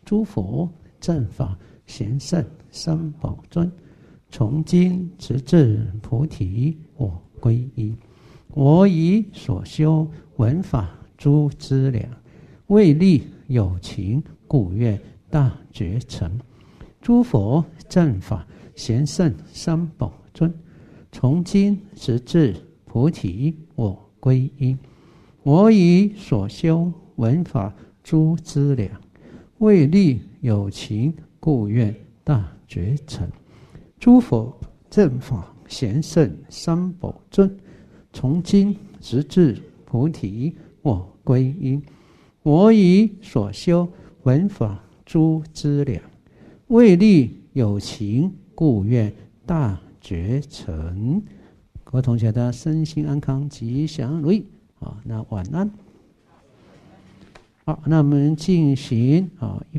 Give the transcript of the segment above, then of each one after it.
诸佛正法贤圣三宝尊，从今直至菩提我归依。我以所修闻法诸资粮，为利有情故愿大觉成。诸佛正法贤圣三宝尊，从今直至菩提我归依。我以所修闻法诸资粮，为利有情故愿大觉成。诸佛正法贤圣三宝尊，从今直至菩提我归依。我以所修闻法诸资粮，为利有情故愿大觉成。各位同学的身心安康，吉祥如意。好，那晚安。好，那我们进行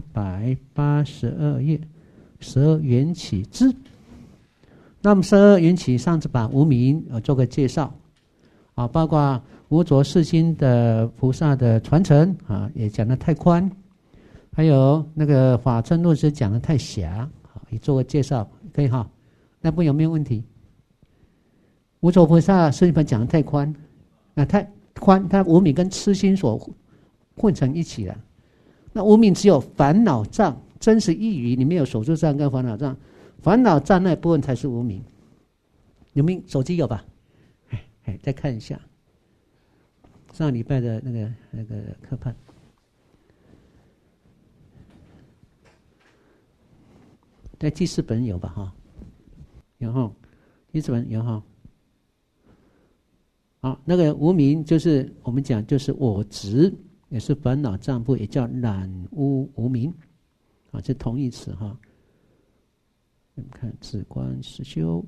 182页12缘起支。那么12缘起上次把无明做个介绍包括无着世心的菩萨的传承也讲得太宽，还有那个法称论师讲得太狭也做个介绍，可以哈？那不有没有问题？无着菩萨世心讲得太宽太宽，它无明跟痴心所混成一起了。那无明只有烦恼障，真实义语里面有手足障跟烦恼障，烦恼障那部分才是无明。有没有手机有吧？再看一下上礼拜的那个课判，在记事本有吧？哈，有哈，记事本有哈。那个无明就是我们讲就是我执，也是烦恼障部，也叫染污无明这同义词哈。我们看止观实修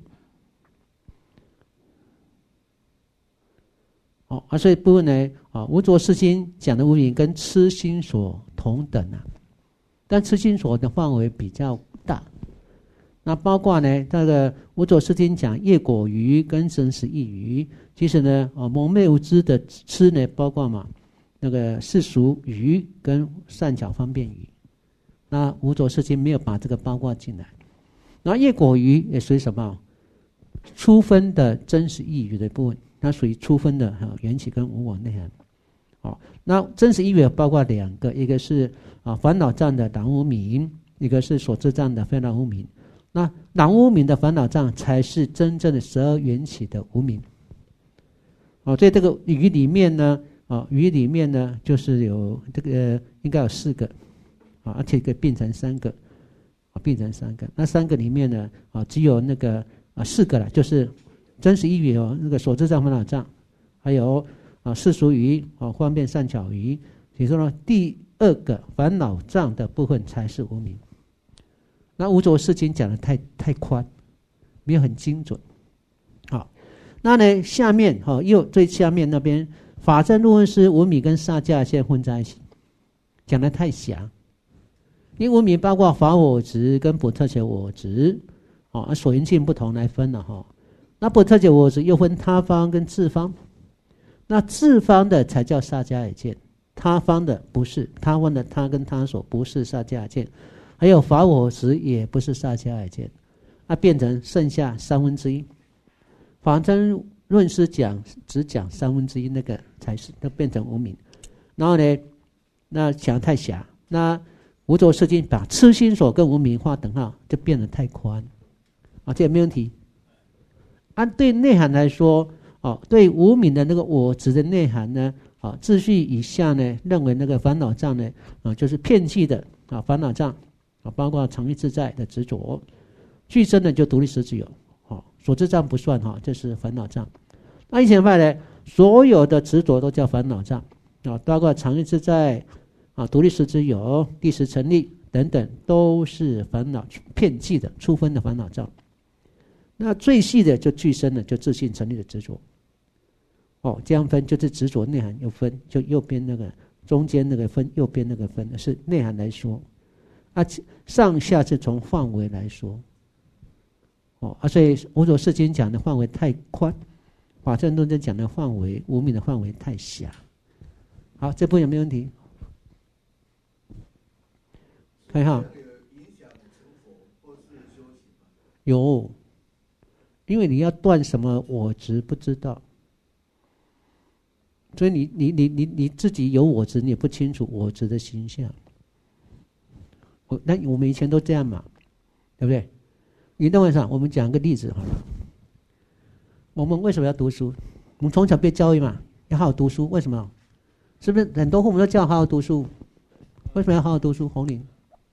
所以部分呢无着世心讲的无明跟痴心所同等但痴心所的范围比较大。那包括呢这个无着世心讲业果愚跟真实义愚，其实呢蒙昧无知的痴呢包括那个世俗愚跟善巧方便愚，那无着世心没有把这个包括进来。然后业果愚也属于什么？初分的真实义愚的部分，它属于初分的缘起跟无我内涵。那真实义愚包括两个，一个是烦恼障的染无明，一个是所知障的非染无明。那染无明的烦恼障才是真正的12缘起的无明。所以这个语里面呢就是有这个应该有4个而且可以变成3个那3个里面呢只有那个4个了，就是真实义愚那个所知障烦恼障，还有世俗愚方便善巧愚。所以说呢第2个烦恼障的部分才是无明。那无着世心讲的太宽，没有很精准。那呢下面又最下面那边法证论师无明跟萨迦现混在一起，讲的太狭。因为无明包括法我执跟不特觉我执所缘境不同来分了那不特觉我执又分他方跟自方，那自方的才叫萨迦也见，他方的不是，他方的他跟他所不是萨迦也见，还有法我执也不是萨迦也见，变成剩下1/3。法证论师只讲1/3那个才是，那变成无明。然后呢那讲太狭，那无着世心把痴心所跟无明画等号，就变得太宽这也没问题。按对内涵来说对无明的那个我执的内涵呢秩序以下呢认为那个烦恼障呢就是遍计的烦恼障包括常欲自在的执着，具身的就独立实自有所知障不算这是烦恼障。那以前派呢所有的执着都叫烦恼障包括常欲自在独立实自有、第十成立等等，都是烦恼遍计的初分的烦恼障。那最细的就具身的，就自性成立的执着这样分就是执着内涵又分，就右边那个中间那个分，右边那个分是内涵来说上下是从范围来说所以无着世间讲的范围太宽，法证论证讲的范围无明的范围太狭。好，这部分有没有问题？ 看哈，有，因为你要断什么我执不知道，所以你自己有我执，你也不清楚我执的形象。那我们以前都这样嘛，对不对？你认为啥？我们讲个例子好了。我们为什么要读书？我们从小被教育嘛，要好好读书。为什么？是不是很多父母都叫好好读书？为什么要好好读书？红林。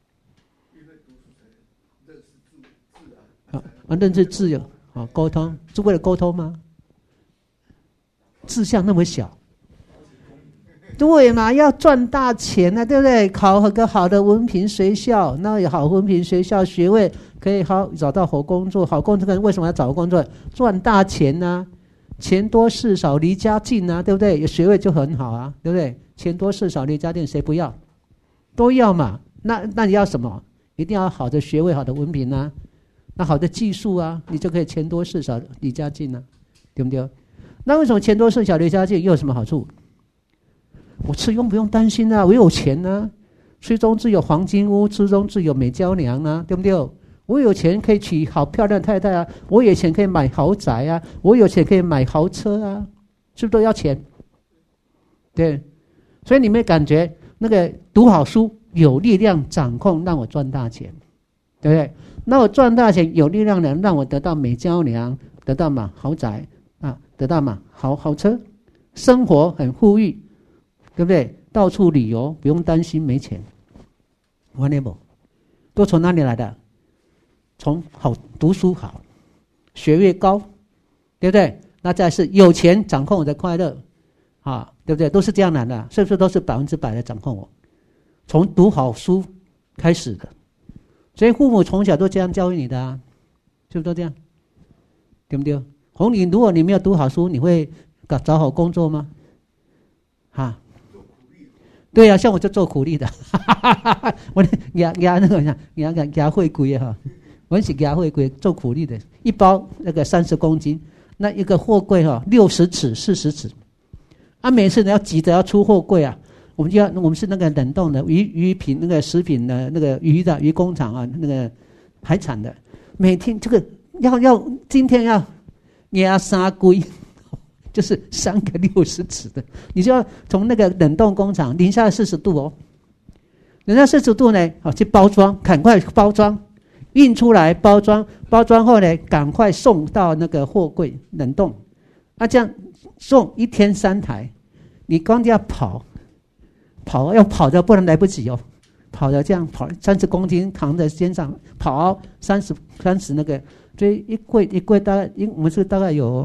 认识字有沟通，是为了沟通吗？志向那么小，对嘛？要赚大钱啊，对不对？考个好的文凭学校，那有好文凭学校学位，可以好找到好工作。好工作为什么要找工作？赚大钱啊，钱多事少离家近啊，对不对？有学位就很好啊，对不对？钱多事少离家近，谁不要？都要嘛。那你要什么？一定要好的学位、好的文凭啊。那好的技术啊，你就可以钱多事少离家近啊，对不对？那为什么钱多事少离家近又有什么好处？我吃用不用担心啊，我有钱啊，水中自有黄金屋，池中自有美娇娘啊，对不对？我有钱可以娶好漂亮的太太啊，我有钱可以买豪宅啊，我有钱可以买豪车啊，是不是都要钱？对，所以你们感觉那个读好书有力量掌控，让我赚大钱，对不对？那我赚大钱有力量能让我得到美娇娘，得到嘛豪宅啊，得到嘛豪车，生活很富裕，对不对？到处旅游不用担心没钱，完了不？都从哪里来的？从好读书好，学位高，对不对？那再是有钱掌控我的快乐，啊，对不对？都是这样来的，是不是都是100%的掌控我？从读好书开始的。所以父母从小都这样教育你的啊，是不是都这样？对不对？红领，如果你没有读好书，你会找好工作吗？哈，对啊，像我就做苦力的，我压那个压会贵哈，我是压会贵做苦力的，一包那个30公斤，那一个货柜哈60尺40尺，啊，每次你要急着要出货柜啊。我们是那个冷冻的鱼品，那个食品的那个鱼工厂啊，那个海产的，每天这个要今天要压3龟，就是3个60尺的，你就要从那个冷冻工厂零下40度哦，零下40度呢，去包装，赶快包装，运出来包装后呢，赶快送到那个货柜冷冻，啊，这样送1天3台，你光要跑要跑的不能来不及哦，跑的这样跑30公斤扛在肩上跑30那个，所以一柜大概我们是大概有，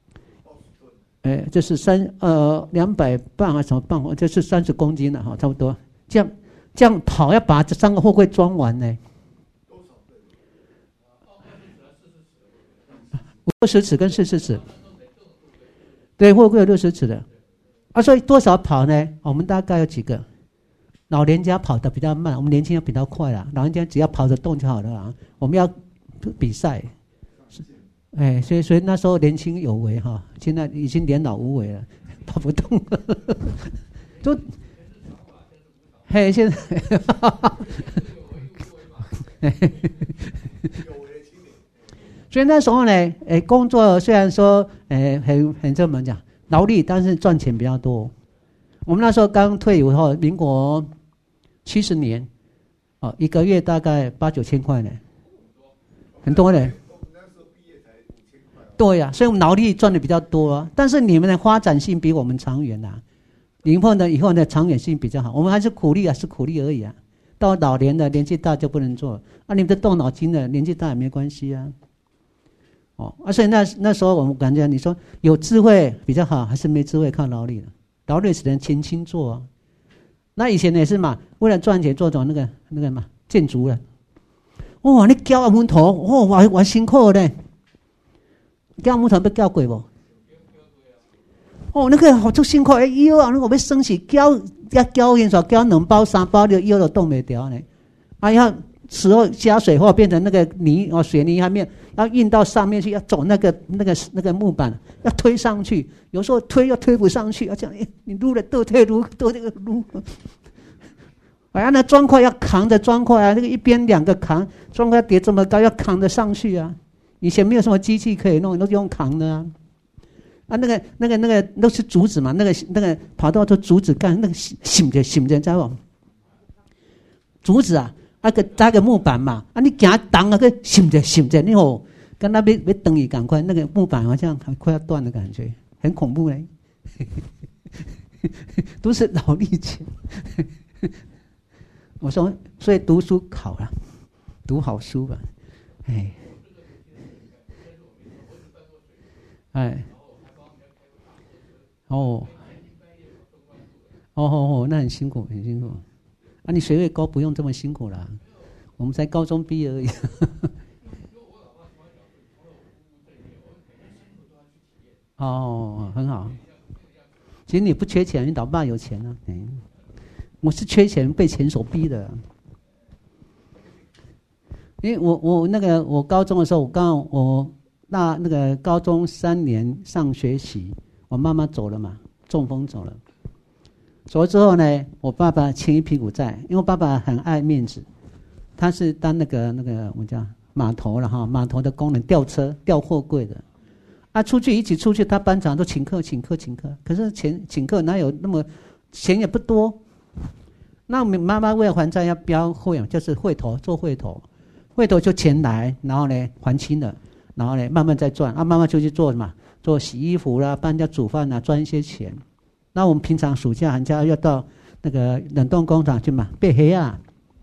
就是200磅还是什么磅，就是30公斤了哈，差不多。这样跑要把这3个货柜装完呢。60尺跟40尺，对，货柜有60尺的。啊，所以多少跑呢？我们大概有几个，老人家跑得比较慢，我们年轻人比较快啦。老人家只要跑得动就好了啦。我们要比赛，所以那时候年轻有为哈，现在已经年老无为了，跑不动了，都，现在，所以那时候呢，工作虽然说，很这么讲。劳力，但是赚钱比较多。我们那时候刚退伍后，民国70年，一个月大概8、9千块呢，很多呢。对呀，所以我们劳力赚的比较多啊。但是你们的发展性比我们长远啊，以后呢长远性比较好。我们还是苦力啊，是苦力而已啊。到老年的年纪大就不能做啊，你们的动脑筋的年纪大也没关系啊。所以那时候我们感觉，你说有智慧比较好，还是没智慧靠劳力的？劳力只能轻轻做啊。那以前也是嘛，为了赚钱做种那个嘛建筑了。哇，你撬木头，我辛苦的。撬木头被撬过不？那个好做辛苦，腰啊，那个要升起撬因说撬2包3包的腰都动不掉呢。要时候加水或变成那个泥水泥下面，要运到上面去，要走那个木板，要推上去，有时候推又推不上去，要这样，你撸了都推撸都这个撸， 哎，那砖块要扛着砖块啊，那个一边两个扛，砖块叠这么高，要扛得上去啊。以前没有什么机器可以弄，都是用扛的啊。啊，那个都是竹子嘛，那个跑道都竹子干，那个醒着，知道不？竹子啊，那个搭个木板嘛，啊，你给它挡那个醒着，你哦，跟那边别等你赶快，那个木板好像快要断的感觉，很恐怖嘞。都是劳力钱。我说，所以读书好了，读好书吧，哎，哦，那很辛苦，啊，你学位高不用这么辛苦啦，我们才高中毕业而已。哦，很好。其实你不缺钱，你老爸有钱啊。我是缺钱，被钱所逼的。因为我高中的时候，我那个高中3年上学期，我妈妈走了嘛，中风走了。走了之后呢，我爸爸欠一屁股债，因为我爸爸很爱面子，他是当那个我们叫码头了哈，码头的工人，吊车吊货柜的。啊，一起出去，他班长都请客，可是请客哪有那么钱也不多。那我们妈妈为了还债要标会，就是会头做会头就钱来，然后呢还清了，然后呢慢慢再赚。啊，妈妈就去做什么？做洗衣服啦，帮人家煮饭啦，赚一些钱。那我们平常暑假寒假要到那个冷冻工厂去嘛，买虾啊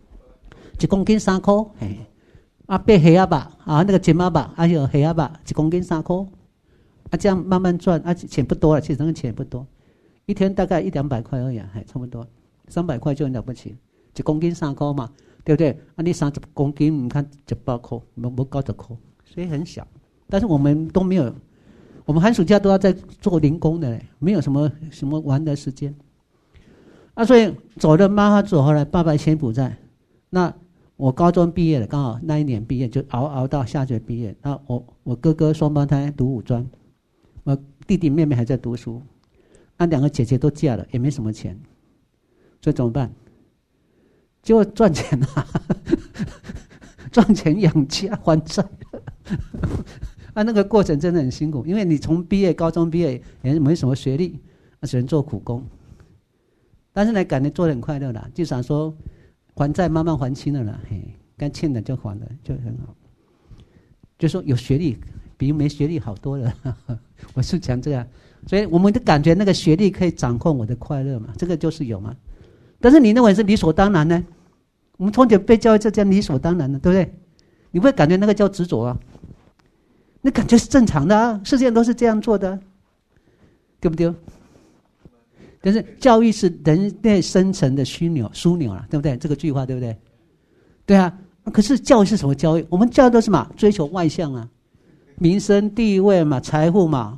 ，1公斤3块，啊买虾吧，啊那个金马吧，还有虾吧，1公斤3块。啊，这样慢慢赚，啊，钱不多了，其实那个钱不多，一天大概100-200块而已，还差不多，300块就很了不起，1公斤3块嘛，对不对？啊，你30公斤，你看18块，没90块，所以很小。但是我们都没有，我们寒暑假都要在做零工的嘞，没有什么玩的时间。啊，所以走了妈妈走后来，爸爸先补债。那我高中毕业了，刚好那一年毕业，就熬到下学毕业。那我哥哥双胞胎读五专。我弟弟妹妹还在读书，那2个姐姐都嫁了，也没什么钱，所以怎么办？就赚钱啊，赚钱养家还债。啊，那个过程真的很辛苦，因为你从高中毕业也没什么学历，只能做苦工。但是呢，感觉做得很快乐啦，至少说还债慢慢还清了啦，该欠的就还了，就很好。就说有学历比没学历好多了。我是讲这样，所以我们就感觉那个学历可以掌控我的快乐嘛，这个就是有嘛。但是你认为是理所当然呢？我们从小被教育这样理所当然的，对不对？你不会感觉那个叫执着啊？那感觉是正常的啊，世界上都是这样做的，对不对？但是教育是人类生成的枢纽啊，对不对？这个句话对不对？对啊，可是教育是什么教育？我们教育都是嘛，追求外向啊。民生地位嘛，财富嘛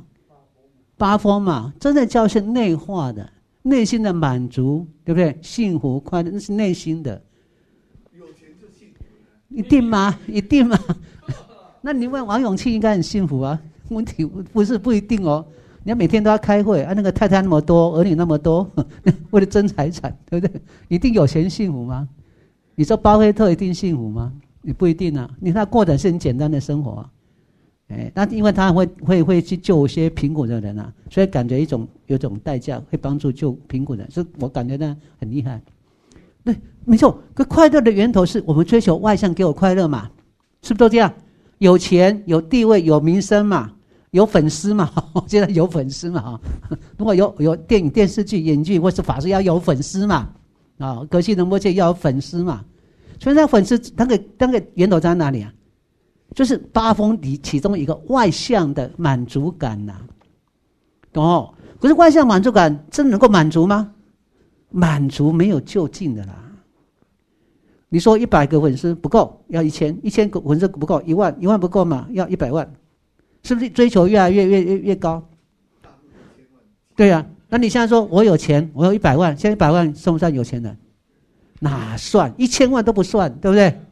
，8风嘛，真的教是内化的，内心的满足，对不对？幸福快乐那是内心的。 有钱就幸福了？ 一定吗？一定吗？那你问王永庆应该很幸福啊？问题不一定哦。你要每天都要开会啊，那个太太那么多，儿女那么多，为了争财产，对不对？一定有钱幸福吗？你说巴菲特一定幸福吗？你不一定啊。你看过的是很简单的生活啊。那因为他会去救一些贫苦的人啊，所以感觉有种代价会帮助救贫苦人，所以我感觉呢很厉害。对，没错，可快乐的源头是我们追求外向给我快乐嘛，是不是都这样？有钱、有地位、有名声嘛，有粉丝嘛，现在有粉丝嘛，如果有电影、电视剧、演剧或是法师要有粉丝嘛，啊，格西仁波切要有粉丝嘛，所以那粉丝那个源头在哪里啊？就是8风里其中一个外向的满足感呐，懂哦？可是外向满足感真的能够满足吗？满足没有就近的啦。你说100个粉丝不够，要1000个粉丝不够，10000不够嘛，要100万，是不是追求越来越高？对呀、啊，那你现在说我有钱，我有100万，现在100万算不算有钱人？哪算？1000万都不算，对不对？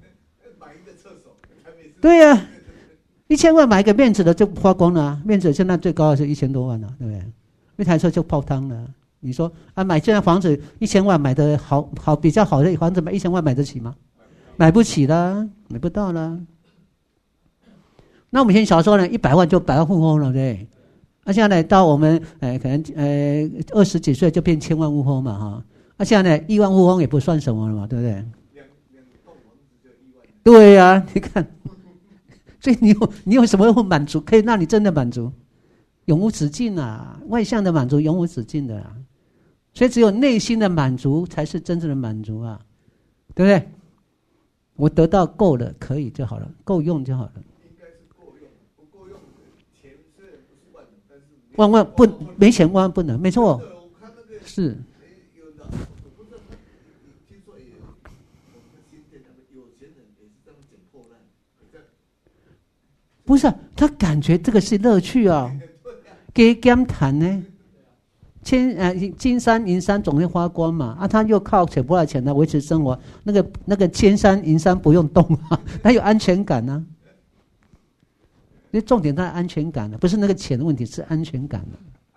对呀、啊，1000万买一个面子的就花光了啊！面子现在最高的是1000多万了，对不对？一台车就泡汤了。 你说啊，买这样房子1000万买的好比较好的房子，买1000万买得起吗？买不起啦，买不到啦。那我们以前小时候呢，100万就百万富翁了，对不对？那现在呢，到我们可能20几岁就变千万富翁嘛，哈。那现在呢，亿万富翁也不算什么了嘛，对不对？ 两栋房子就1万。 对呀、啊，你看，所以你有什么满足可以让你真的满足？永无止境啊，外向的满足永无止境的啊。所以只有内心的满足才是真正的满足啊，对不对？我得到够了，可以就好了，够用就好了。 应该是够用，不够用，钱虽然不是万能，但是万万不没钱，万万不能，没错。 我看那个是。 有的，我不知道他，听说也有，我们新店他们有钱人也是这样捡破烂， 不是、啊，他感觉这个是乐趣啊，给减谈呢。金山银山总会花光嘛，啊，他又靠捡不来钱来维持生活，那个千山银山不用动啊，他有安全感啊。因为重点在安全感的，不是那个钱的问题，是安全感的。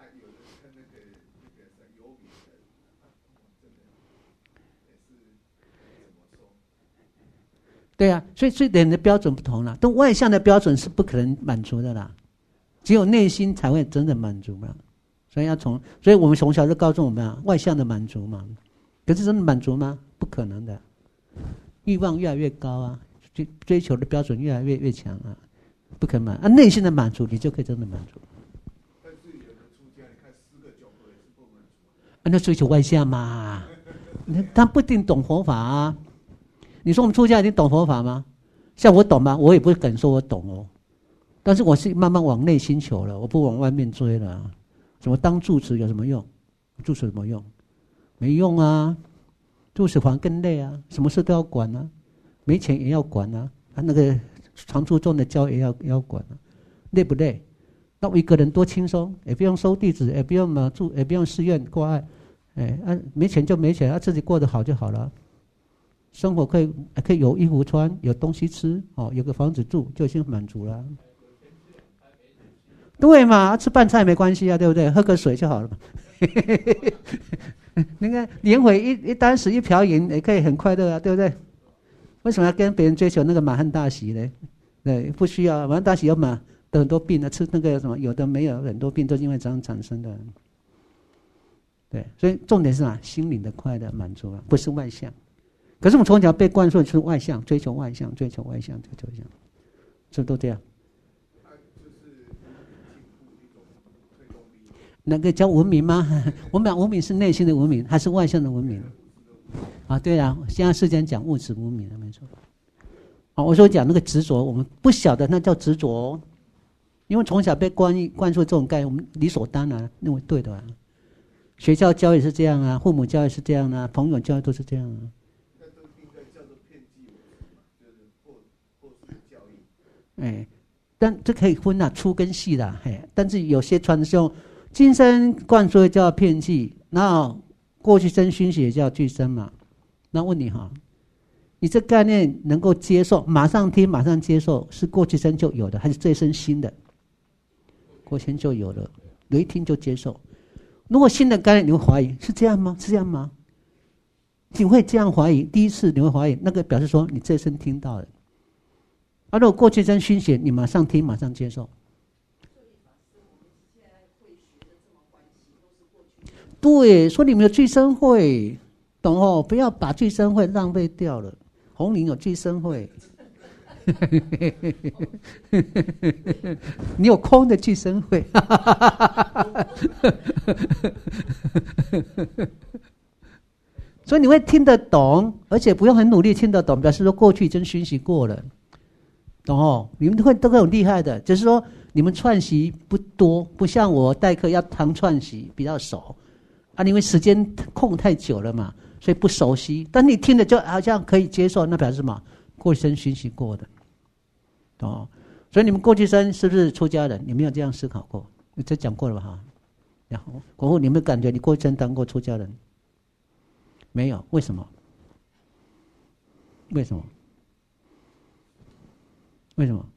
对啊，所以人的标准不同了，都外向的标准是不可能满足的啦，只有内心才会真的满足嘛。所以我们从小就告诉我们啊，外向的满足嘛，可是真的满足吗？不可能的，欲望越来越高啊，追求的标准越来越强啊，不可能满啊。内心的满足，你就可以真的满足。 但是有的出家，你看4个9个也是不满足啊。 那追求外向嘛，他不一定懂佛法啊。你说我们出家一定懂佛法吗？像我懂吗？我也不敢说我懂哦，但是我是慢慢往内心求了，我不往外面追了。什么当住持有什么用？住持有什么用？没用啊！住持反而更累啊，什么事都要管啊，没钱也要管啊，那个常住众的教也要管啊，累不累？那我一个人多轻松，也不用收弟子，也不用也不用寺院挂碍，没钱就没钱，自己过得好就好了。生活可以有衣服穿，有东西吃，有个房子住，就已经满足了。对嘛，吃饭菜没关系啊，对不对？喝个水就好了嘛。那个连毁一箪食一瓢饮也可以很快乐啊，对不对？为什么要跟别人追求那个满汉大席呢？对，不需要满汉大席要得很多病的，吃那个什么有的没有很多病都是因为这样产生的。对，所以重点是心灵的快乐满足啊，不是外向。可是我们从小被灌输出外向，追求外向，追求外向，追求外向，是不是都这样？那个叫文明吗？我们讲文明是内心的文明，还是外向的文明？啊，对啊，现在世间讲物质文明了，没错。我说讲那个执着，我们不晓得那叫执着哦，因为从小被灌输这种概念，我们理所当然认为对的啊。学校教育是这样啊，父母教育是这样啊，朋友教育都是这样啊。 那都应该叫做骗计就是或是教育。 但这可以分粗跟细的，但是有些传说今生灌输叫骗计，然后过去生熏习叫俱生嘛。那问你哈，你这概念能够接受，马上听马上接受，是过去生就有的，还是这一生新的？过去生就有了，有一听就接受。如果新的概念，你会怀疑是这样吗？是这样吗？你会这样怀疑？第一次你会怀疑，那个表示说你这一生听到了。如果过去生熏习，你马上听马上接受。对，说你们有聚生会，懂哦？不要把聚生会浪费掉了。红岭有聚生会，你有空的聚生会，所以你会听得懂，而且不用很努力听得懂，表示说过去已经熏习过了，懂哦？你们都很厉害的，只是说你们串习不多，不像我代课要常串习比较熟。因为时间空太久了嘛，所以不熟悉。但你听的就好像可以接受，那表示什么？过去生熏习过的，哦。所以你们过去生是不是出家人？你没有这样思考过？你这讲过了吧？哈。然后，过后你们感觉你过去生当过出家人？没有，为什么？为什么？为什么？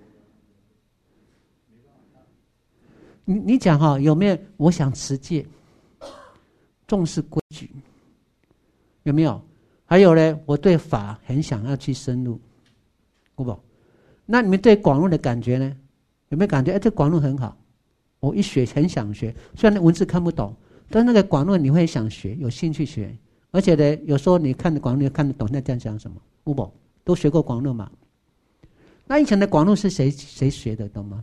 你讲哈，有没有？我想持戒， 重视规矩，有没有？还有呢，我对法很想要去深入，对不？那你们对广论的感觉呢？有没有感觉？这广论很好，我一学很想学，虽然文字看不懂，但那个广论你会想学，有兴趣学，而且呢，有时候你看的广论看得懂，那这样讲什么？对不？都学过广论嘛？那以前的广论是谁学的，懂吗？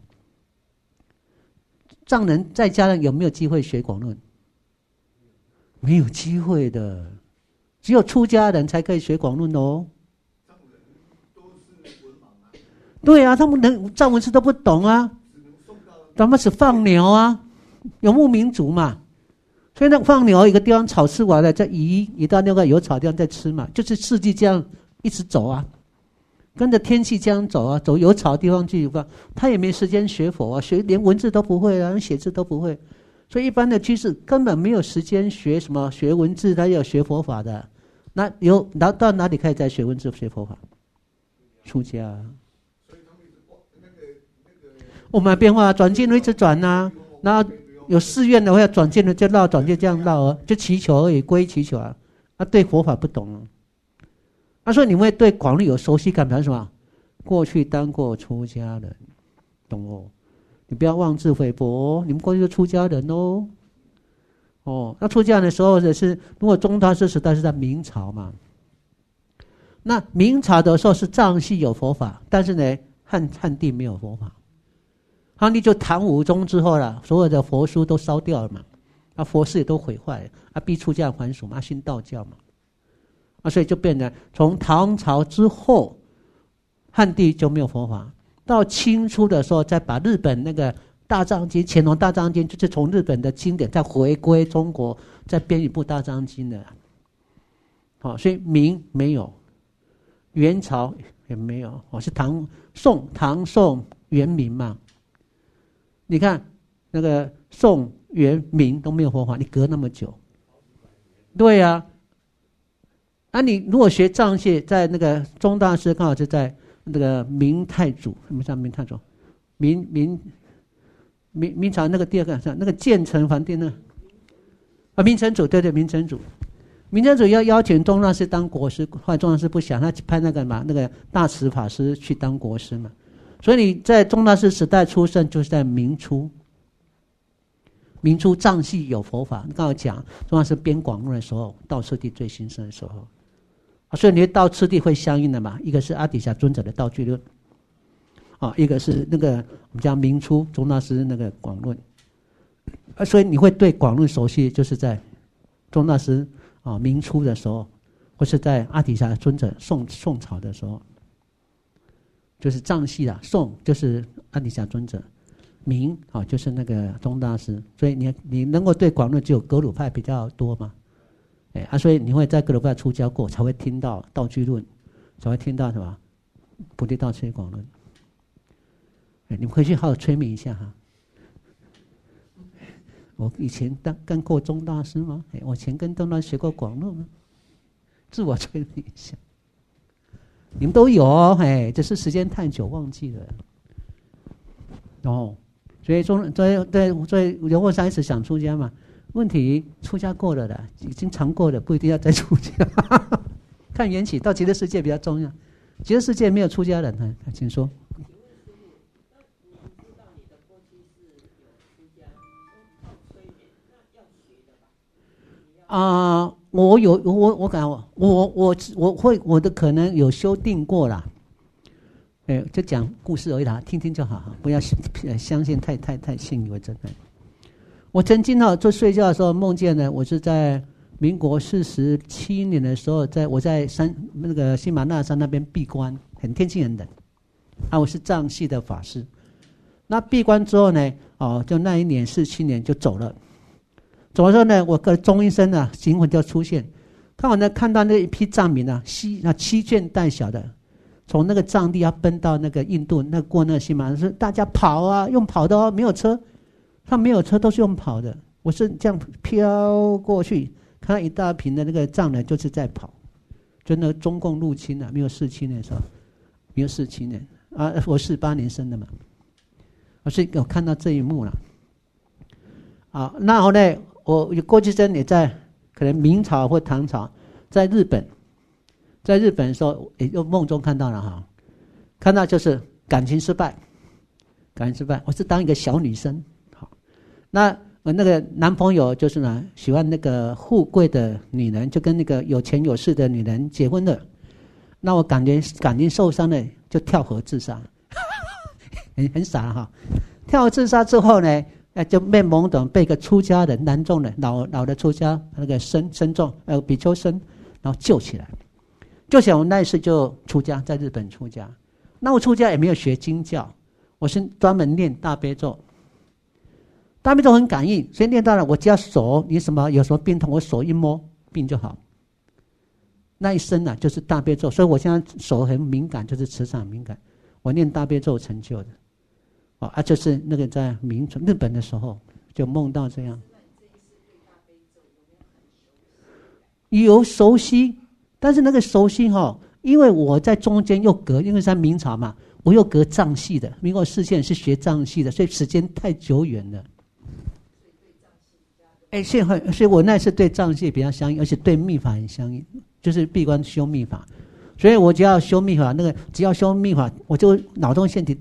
藏人在家人有没有机会学广论？没有机会的，只有出家人才可以学广论哦。 藏人都是文盲啊。 对啊，他们藏文字都不懂啊，他们只放牛啊，游牧民族嘛，所以那放牛一个地方草吃完了，再移到那个有草地方再吃嘛，就是四季这样一直走啊。跟着天气这样走啊，走有草的地方去，他也没时间学佛啊，连文字都不会啊，写字都不会，所以一般的居士根本没有时间学什么学文字，他要学佛法的。那到哪里可以再学文字学佛法？出家。我们变化转经一直转啊，那有寺院的话转经的就绕转就这样绕啊，就祈求而已，皈依祈求啊，对佛法不懂啊。所以你会对广论有熟悉感，表示什么？过去当过出家人，懂哦？你不要妄自菲薄，你们过去是出家人哦。那出家人的时候是，如果中大师时代是在明朝嘛，那明朝的时候是藏系有佛法，但是呢，汉地没有佛法。汉地就唐武宗之后了，所有的佛书都烧掉了嘛，佛寺也都毁坏了，逼出家还俗嘛，信道教嘛。所以就变成从唐朝之后，汉地就没有佛法。到清初的时候，再把日本那个大藏经、乾隆大藏经，就是从日本的经典再回归中国，再编一部大藏经的。所以明没有，元朝也没有，是唐宋元明嘛。你看那个宋元明都没有佛法，你隔那么久，对呀。你如果学藏系，在那个宗大师刚好是在那个明太祖，什么叫明太祖？明朝那个第二个那个建成皇帝呢？明成祖，对，明成祖。明成祖要邀请宗大师当国师，后来宗大师不想，他派那个大慈法师去当国师嘛。所以你在宗大师时代出生，就是在明初。明初藏系有佛法，刚好讲宗大师编广论的时候，道次第最兴盛的时候。所以你的道次第会相应的嘛，一个是阿底峡尊者的道具论，一个是那个我们讲明初宗大师那个广论，所以你会对广论熟悉，就是在宗大师明初的时候，或是在阿底峡尊者宋朝的时候，就是藏系啦，宋就是阿底峡尊者，明就是那个宗大师，所以你能够对广论只有格鲁派比较多嘛。所以你会在格鲁派出家过，才会听到道具论，才会听到什么菩提道次第广论。你们回去好好催眠一下哈。我以前干过宗大师吗？我以前跟宗大师学过广论吗？自我催眠一下。你们都有哦，只是时间太久忘记了。所以刘和尚一直想出家嘛。问题出家过了的，已经尝过了，不一定要再出家。看缘起，到极乐世界比较重要。极乐世界没有出家人，请说。我的可能有修订过啦。就讲故事而已啦，听听就好，不要相信太信以为真。我曾经就睡觉的时候梦见呢，我是在民国47年的时候，我在那个喜马拉雅山那边闭关，天气很冷，我是藏系的法师。那闭关之后呢，就那一年47年就走了。走的时候呢，我个钟一声灵魂就出现，看到那一批藏民七卷带小的，从那个藏地要奔到那个印度，过那个喜马拉雅山，大家跑啊，用跑的哦，没有车。他没有车，都是用跑的。我是这样飘过去，看到一大群的那个藏人就是在跑，就那中共入侵没有47年的时候，没有47年我48年生的嘛，所以我看到这一幕了。然后呢，我过去生也在可能明朝或唐朝，在日本的时候，也就梦中看到了哈，看到就是感情失败，我是当一个小女生，好，那那个男朋友就是呢喜欢那个富贵的女人，就跟那个有钱有势的女人结婚了，那我感情受伤了，就跳河自杀，很傻哈，跳河自杀之后呢？就被懵懂，被一个出家人男众人老的出家那个僧众比丘僧，然后救起来，我那一次就出家，在日本出家。那我出家也没有学经教，我是专门念大悲咒。大悲咒很感应，所以念到了，我只要手有什么病痛，我手一摸病就好。那一生啊就是大悲咒，所以我现在手很敏感，就是磁场敏感，我念大悲咒成就的。就是那个在日本的时候就梦到这样，有熟悉，但是那个熟悉因为我在中间又隔，因为在明朝嘛，我又隔藏系的，民国4县是学藏系的，所以时间太久远了。所以我那次对藏系比较相应，而且对密法很相应，就是闭关修密法，所以我只要修密法，只要修密法，我就脑中现体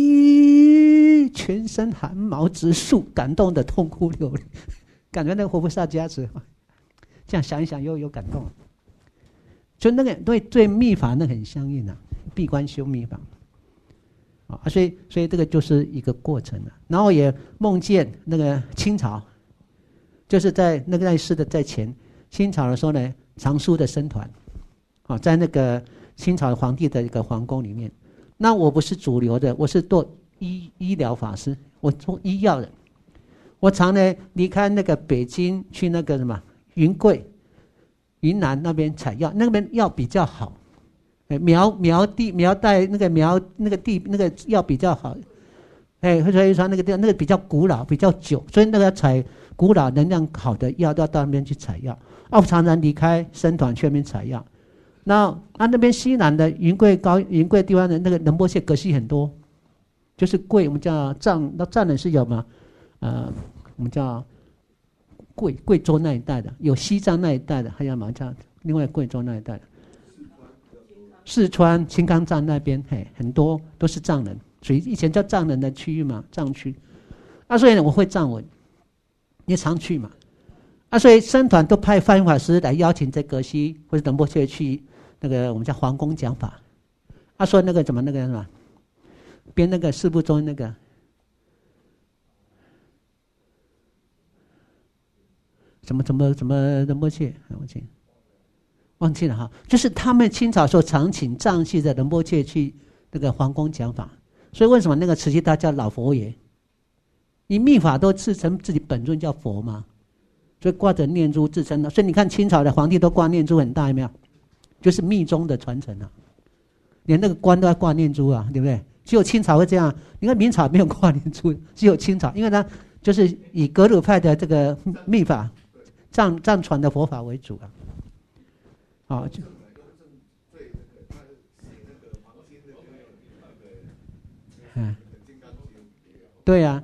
全身汗毛直竖，感动的痛哭流涕，感觉那个活菩萨加持，这样想一想又有感动，所以那个对密法那很相应啊，闭关修密法所以这个就是一个过程了。然后也梦见那个清朝，就是在那个世的在前清朝的时候呢，常书的僧团在那个清朝皇帝的一个皇宫里面。那我不是主流的，我是做医疗法师，我做医药的。我常呢离开那个北京去那个什么云贵、云南那边采药，那边药比较好，苗带那个地那个药比较好，所以说那个地方那个比较古老比较久，所以那个要采古老能量好的药都要到那边去采药。我常常离开僧团去那边采药。那边西南的云贵地方的那个仁波切格西很多。就是我们叫藏人是有吗？我们叫贵州那一带的，有西藏那一带的，还有嘛叫另外贵州那一带的，四川青康藏那边很多都是藏人，所以以前叫藏人的区域嘛，藏区。所以呢我会藏文，也常去嘛。所以僧团都派翻译法师来邀请在格西或者仁波切去那个我们叫皇宫讲法。说那个什么编那个四部中那个什么仁波切，忘记了哈。就是他们清朝时候常请藏系的仁波切去那个皇宫讲法，所以为什么那个慈禧大叫老佛爷？你密法都自称自己本尊叫佛嘛，所以挂着念珠自称的。所以你看清朝的皇帝都挂念珠很大，有没有？就是密宗的传承啊，连那个官都要挂念珠啊，对不对？只有清朝会这样，你看明朝没有挂念珠，只有清朝，因为它就是以格鲁派的这个密法、藏传的佛法为主啊。对呀。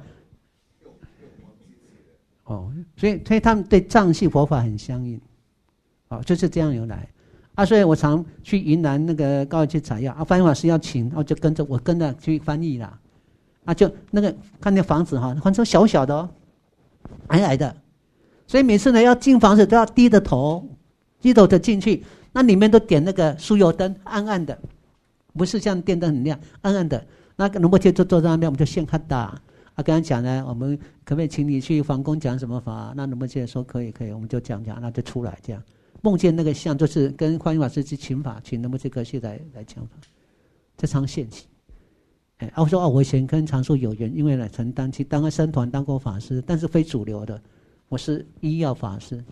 所以他们对藏系佛法很相应，就是这样由来。所以我常去云南那个高原去采药，翻译法师要请，就跟着去翻译啦。就那个看那房子房子小小的矮矮的，所以每次呢要进房子都要低着头的进去，那里面都点那个酥油灯，暗暗的，不是像电灯很亮，暗暗的。那仁波切就坐在那边，我们就现看打。跟他讲呢，我们可不可以请你去皇宫讲什么法？那仁波切说可以，我们就讲，那就出来这样。梦见那个像就是跟观音法师去请法，请仁波切格西来讲法，这常现起。我说我以前跟常叔有缘，因为呢曾当个僧团当过法师，但是非主流的，我是医药法师。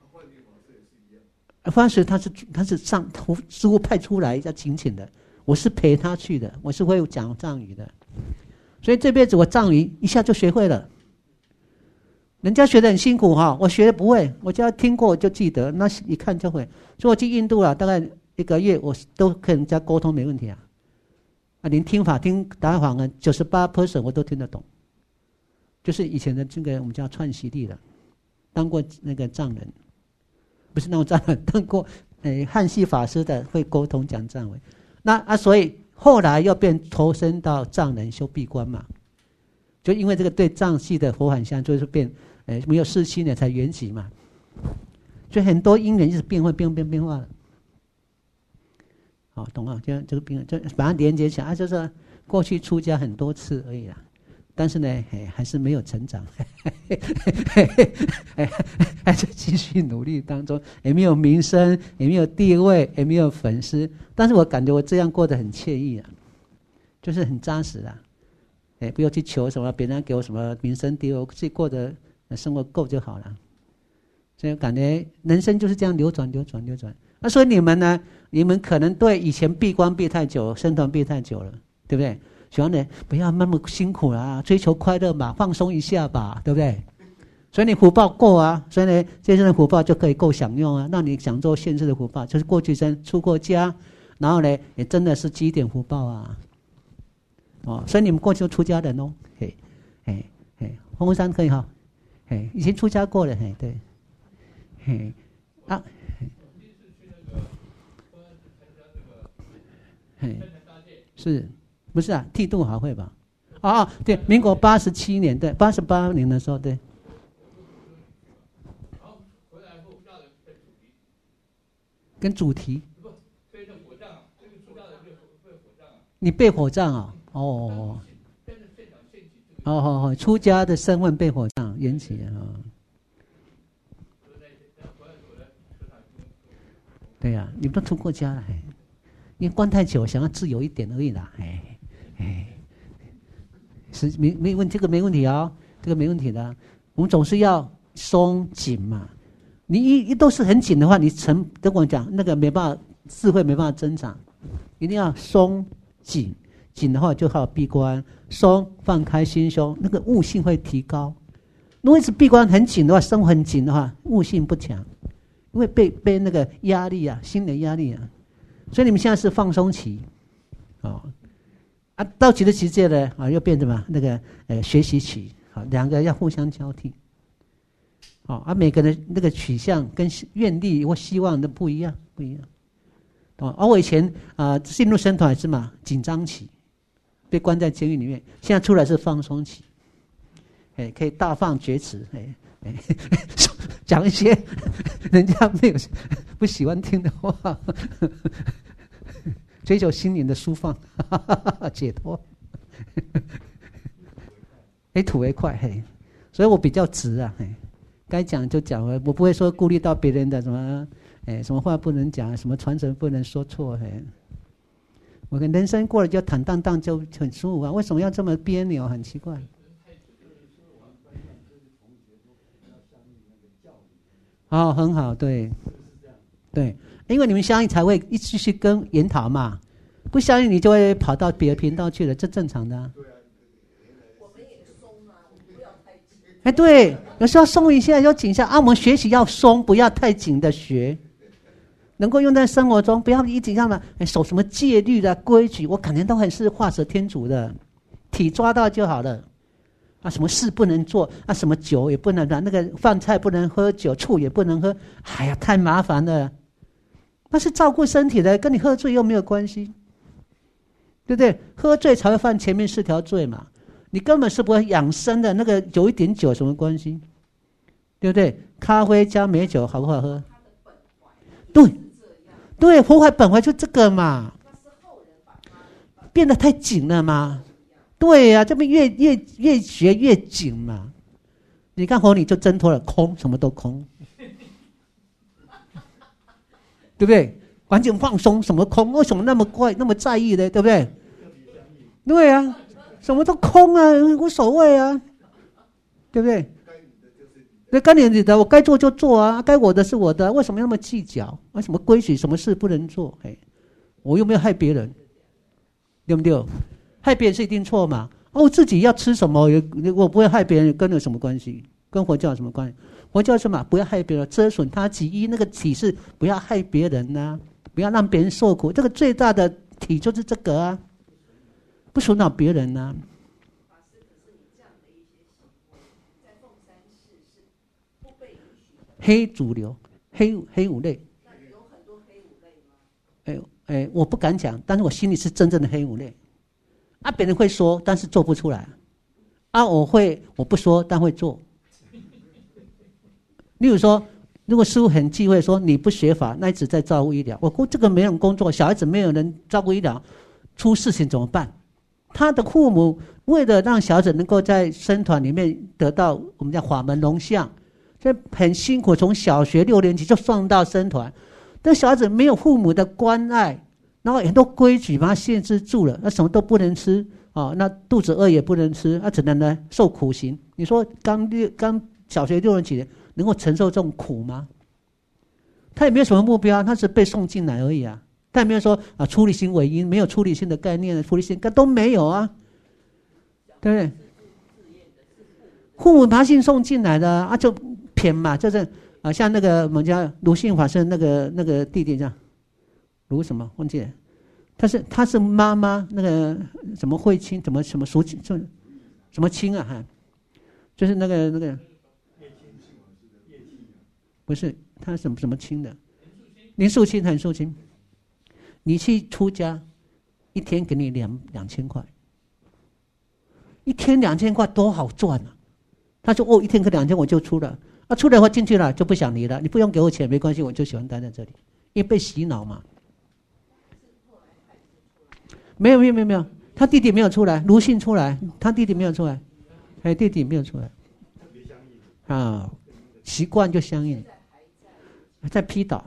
法师他是师父派出来要请的，我是陪他去的，我是会讲藏语的，所以这辈子我藏语一下就学会了。人家学得很辛苦我学得不会，我只要听过就记得，那一看就会。所以我去印度大概1个月，我都跟人家沟通没问题连听法听答法98% 我都听得懂。就是以前的这个我们叫串习地的，当过那个藏人。 不是那种藏文，当过汉系法师的会沟通讲藏文。那所以后来又变投身到藏人修闭关嘛，就因为这个对藏系的佛法相，就是变没有47年才圆寂嘛，所以很多因缘一直变化了。好，懂了？这个变，就把它连接起来，就是过去出家很多次而已啦。但是呢，还是没有成长，还在继续努力当中，也没有名声，也没有地位，也没有粉丝。但是我感觉我这样过得很惬意啊，就是很扎实啊，不要去求什么别人给我什么名声地位，我自己过得生活够就好了。所以感觉人生就是这样流转。那所以你们呢？你们可能对以前闭关闭太久，僧团闭太久了，对不对？喜欢呢，不要那么辛苦啦，追求快乐嘛，放松一下吧，对不对？所以你福报够啊，所以呢，这生的福报就可以够享用啊。那你想做现世的福报，就是过去生出过家，然后呢，也真的是积点福报啊。所以你们过去就出家人哦，凤山可以哈，以前出家过了，对，啊，是。不是啊，剃度好会吧？对，民国87年，对，88年的时候，对。跟主题。你背火葬啊？出家的身份背火葬，缘起啊。对呀，你们都出过家了，因为关太久，想要自由一点而已啦，是没问这个没问题啊，这个没问题的。我们总是要松紧嘛，你一都是很紧的话，你跟我讲那个没办法，智慧没办法增长，一定要松紧，紧的话就好闭关，松放开心胸，那个悟性会提高。如果一直闭关很紧的话，生活很紧的话，悟性不强，因为被那个压力啊，心理压力啊。所以你们现在是放松期，到极乐世界呢，又变成什么？那个学习期，两个要互相交替，每个人那个取向跟愿力或希望都不一样，懂吗？而我以前进入僧团是嘛紧张期，被关在监狱里面，现在出来是放松期，可以大放厥词，讲一些人家没有不喜欢听的话。追求心灵的舒放，解脱，吐为快，所以我比较直啊，该讲就讲，我不会说顾虑到别人的什么话不能讲，什么传承不能说错，我的人生过了就坦荡荡就很舒服啊，为什么要这么别扭？很奇怪。很好，对，因为你们相应才会一起去跟研讨嘛，不相应你就会跑到别的频道去了，这正常的啊。我们也松啊，不要太紧。对，有时候松一下，要紧一下啊。我们学习要松，不要太紧的学，能够用在生活中，不要一紧张的守什么戒律的规矩。我感觉都很是画蛇添足的，体抓到就好了。什么事不能做什么酒也不能拿，那个饭菜不能喝酒，醋也不能喝，太麻烦了。那是照顾身体的，跟你喝醉又没有关系，对不对？喝醉才会犯前面4条罪嘛，你根本是不会养生的，那个有一点酒什么关系？对不对？咖啡加美酒好不好喝？对，佛法本怀就这个嘛，变得太紧了嘛。对呀，这边越学越紧嘛。你看佛理就挣脱了，空，什么都空。对不对？完全放松，什么空？为什么那么怪，那么在意呢？对不对？对啊，什么都空啊，无所谓啊，对不对？那该你的，我该做就做啊，该我的是我的，为什么那么计较？为什么规矩什么事不能做？我又没有害别人，对不对？害别人是一定错嘛？我自己要吃什么，我不会害别人，跟有什么关系？跟佛教有什么关系？佛教什么？不要害别人，遮损他己意，那个体是不要害别人啊，不要让别人受苦。这个最大的体就是这个啊，不损恼别人啊。法师，可是你这样的一些行为，在凤山市是不被允许的。黑主流， 黑五类。 那有很多黑五类吗？ 我不敢讲，但是我心里是真正的黑五类。啊，别人会说，但是做不出来。啊，我不说，但会做。例如说，如果师父很忌讳说你不学法，那一直在照顾医疗，我估这个没人工作，小孩子没有人照顾医疗，出事情怎么办？他的父母为了让小孩子能够在僧团里面得到我们叫法门龙象，所以很辛苦，从小学6年级就送到僧团，但小孩子没有父母的关爱，然后很多规矩把他限制住了，那什么都不能吃啊，那肚子饿也不能吃，他只能呢受苦刑。你说刚小学6年级能够承受这种苦吗？他也没有什么目标，他只被送进来而已啊。他也没有说啊出离心为因，没有出离心的概念，出离心都没有啊，对不对？父母把信送进来的啊，就偏嘛，就是啊，像那个我们家卢信法师那个弟弟这样，卢什么忘记了，他是妈妈那个什么慧清，什么淑清，什么清啊哈，就是那个不是他什么清的，林素清很素清。你去出家，一天给你2000块，一天2000块多好赚啊！他说一天给2000我就出了，出来的话进去了就不想离了，你不用给我钱没关系，我就喜欢待在这里，因为被洗脑嘛。没有，他弟弟没有出来，卢信出来，他弟弟没有出来，弟弟没有出来，啊，习惯就相应，在批导。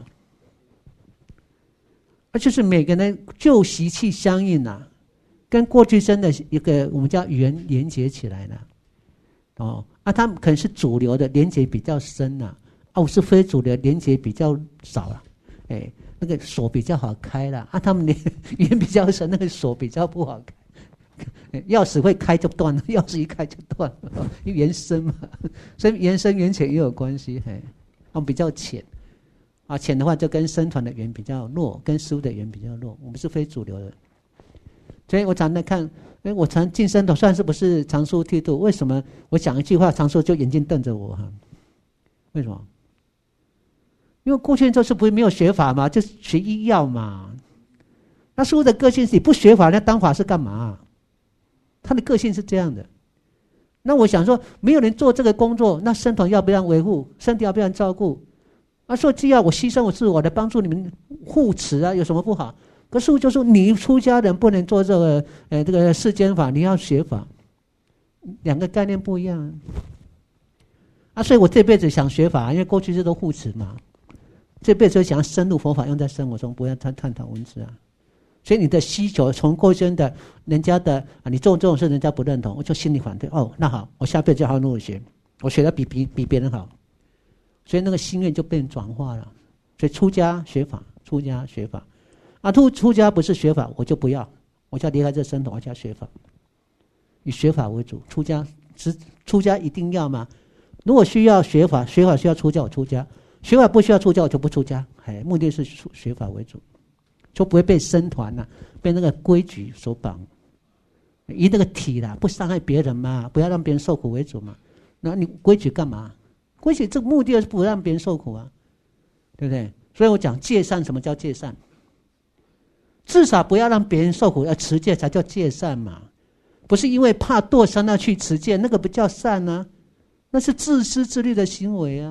就是每个人旧习气相应啊，跟过去生的一个我们叫缘连结起来了，他们可能是主流的连结比较深啊，我是非主流连结比较少了，那个锁比较好开了他们缘比较深，那个锁比较不好开，钥匙会开就断了，钥匙一开就断了，因为缘深嘛，所以缘深缘浅也有关系，他们比较浅。浅的话就跟僧团的缘比较弱，跟师父的缘比较弱，我们是非主流的。所以我常在看，我常进僧团，算是不是常住剃度？为什么我讲一句话，常住就眼睛瞪着我为什么？因为过去就是没有学法嘛，就学医药嘛。那师父的个性是你不学法，那当法是干嘛？他的个性是这样的。那我想说，没有人做这个工作，那僧团要不要维护？身体要不要照顾？说既要我牺牲我自我来帮助你们护持有什么不好？可是就说你出家人不能做这个世间法，你要学法，两个概念不一样所以我这辈子想学法，因为过去这都护持嘛，这辈子想深入佛法用在生活中，不要探讨文字所以你的需求从过去的人家的你做这种事人家不认同，我就心里反对那好，我下辈子好好努力学，我学得比别人好。所以那个心愿就被转化了，所以出家学法，出家学法，出家不是学法，我就不要，我就要离开这僧团，我就要学法，以学法为主。出家一定要吗？如果需要学法需要出家，我出家；学法不需要出家，我就不出家。目的是学法为主，就不会被僧团被那个规矩所绑，以那个体不伤害别人嘛，不要让别人受苦为主嘛。那你规矩干嘛？规矩这个目的是不让别人受苦对不对？所以我讲戒善，什么叫戒善？至少不要让别人受苦，要持戒才叫戒善嘛。不是因为怕堕生去持戒，那个不叫善那是自私自利的行为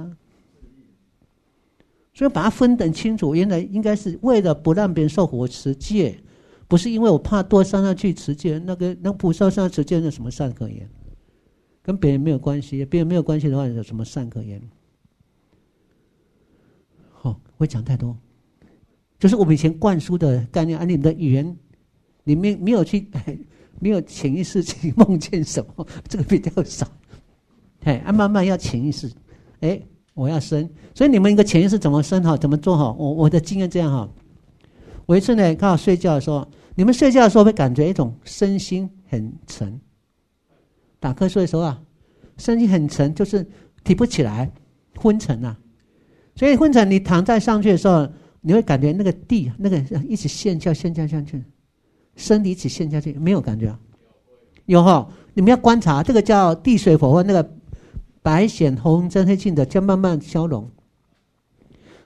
所以把它分等清楚，原来应该是为了不让别人受苦我持戒，不是因为我怕堕生去持戒。那菩萨上持戒有什么善可言？跟别人没有关系，别人没有关系的话，有什么善可言？会讲太多，就是我们以前灌输的概念，你的语言，你没有潜意识去梦见什么，这个比较少。慢慢要潜意识，我要生，所以你们一个潜意识怎么生好，怎么做好？我的经验这样我一次呢，刚好睡觉的时候，你们睡觉的时候会感觉一种身心很沉。打瞌睡的时候身心很沉，就是提不起来，昏沉所以昏沉，你躺在上去的时候，你会感觉那个地那个一直陷下去，身体一起陷下去，没有感觉有你们要观察，这个叫地水火风，那个白显红真黑净的，就慢慢消融。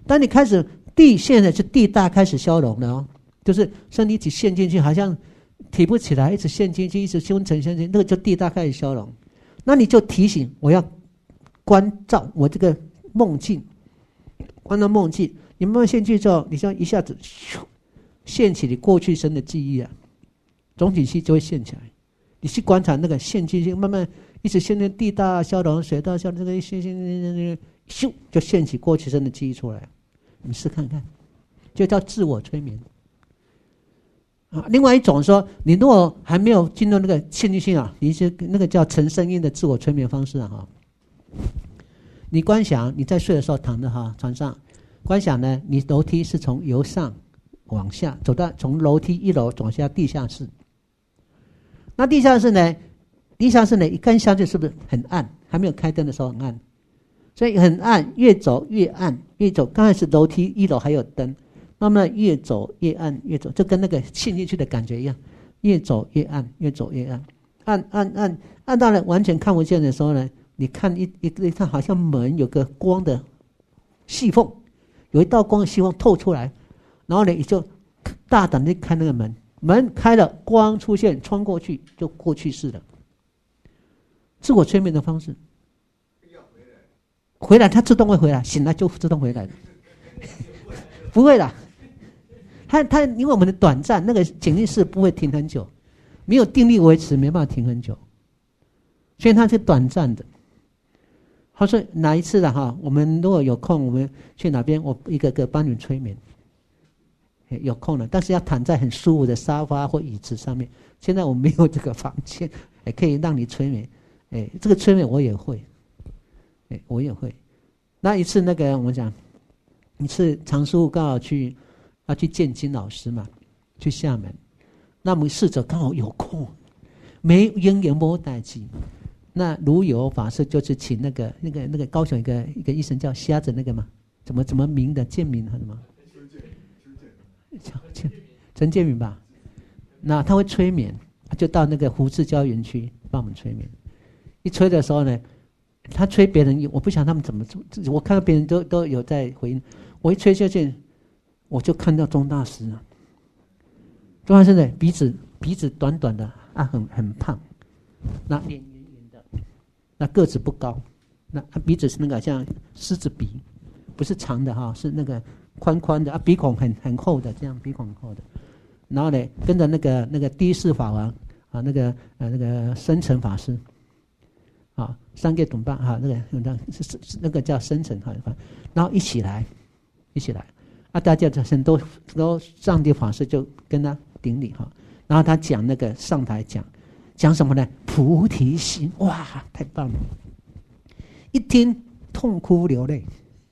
当你开始现在是地大开始消融了哦，就是身体一直陷进去，好像提不起来，一直陷进去，一直胸沉陷进去，那个就地大开始消融。那你就提醒我要关照我这个梦境，关照梦境。你慢慢陷进去之后，你像一下子现起你过去生的记忆啊，总体系就会现起来。你去观察那个陷进去，慢慢一直陷进地大消融，水大消融，这个咻就现起过去生的记忆出来。你试看看，就叫自我催眠。啊，另外一种说，你如果还没有进入那个陷进去啊，你是那个叫陈声音的自我催眠方式啊哈。你观想你在睡的时候躺在床上，观想呢，你楼梯是从由上往下走到从楼梯1楼走下地下室。那地下室呢，一跟下去是不是很暗？还没有开灯的时候很暗，所以很暗，越走越暗，越走刚开始楼梯1楼还有灯。慢慢越走越暗，越走就跟那个陷进去的感觉一样，越走越暗，越走越暗，暗到了完全看不见的时候呢，你看一看好像门有个光的细缝，有一道光的细缝透出来，然后呢你就大胆的开那个门，门开了，光出现，穿过去就过去式了。自我催眠的方式，回来它自动会回来，醒来就自动回来了，不会啦。它因为我们的短暂，那个潜意识不会停很久，没有定力维持，没办法停很久，所以它是短暂的。他说哪一次了哈？我们如果有空，我们去哪边，我一个个帮你催眠。有空了，但是要躺在很舒服的沙发或椅子上面。现在我没有这个房间，可以让你催眠。这个催眠我也会，我也会。那一次那个我们讲，一次常师傅刚好要去见金老师嘛，去厦门。那我们侍者刚好有空，没因缘没代志。那如有法师就是请那个高雄一个医生叫瞎子那个嘛，怎么名的建明还是什么？陈建明吧。那他会催眠，就到那个胡志郊园区帮我们催眠。一催的时候呢，他催别人，我不想他们怎么做，我看到别人都有在回应。我一吹下去，我就看到钟大师啊。钟大师呢，鼻子短短的啊，很胖，那脸圆圆的，那个子不高，那他鼻子是那个像狮子鼻，不是长的哈，是那个宽宽的啊，鼻孔很厚的，这样鼻孔很厚的。然后呢，跟着那个第一世法王啊，那个生辰法师。啊，三个董办哈，那个叫生辰哈，然后一起来，啊，大家都上帝法师就跟他顶礼哈，然后他讲那个上台讲什么呢？菩提心，哇，太棒了！一听痛哭流泪，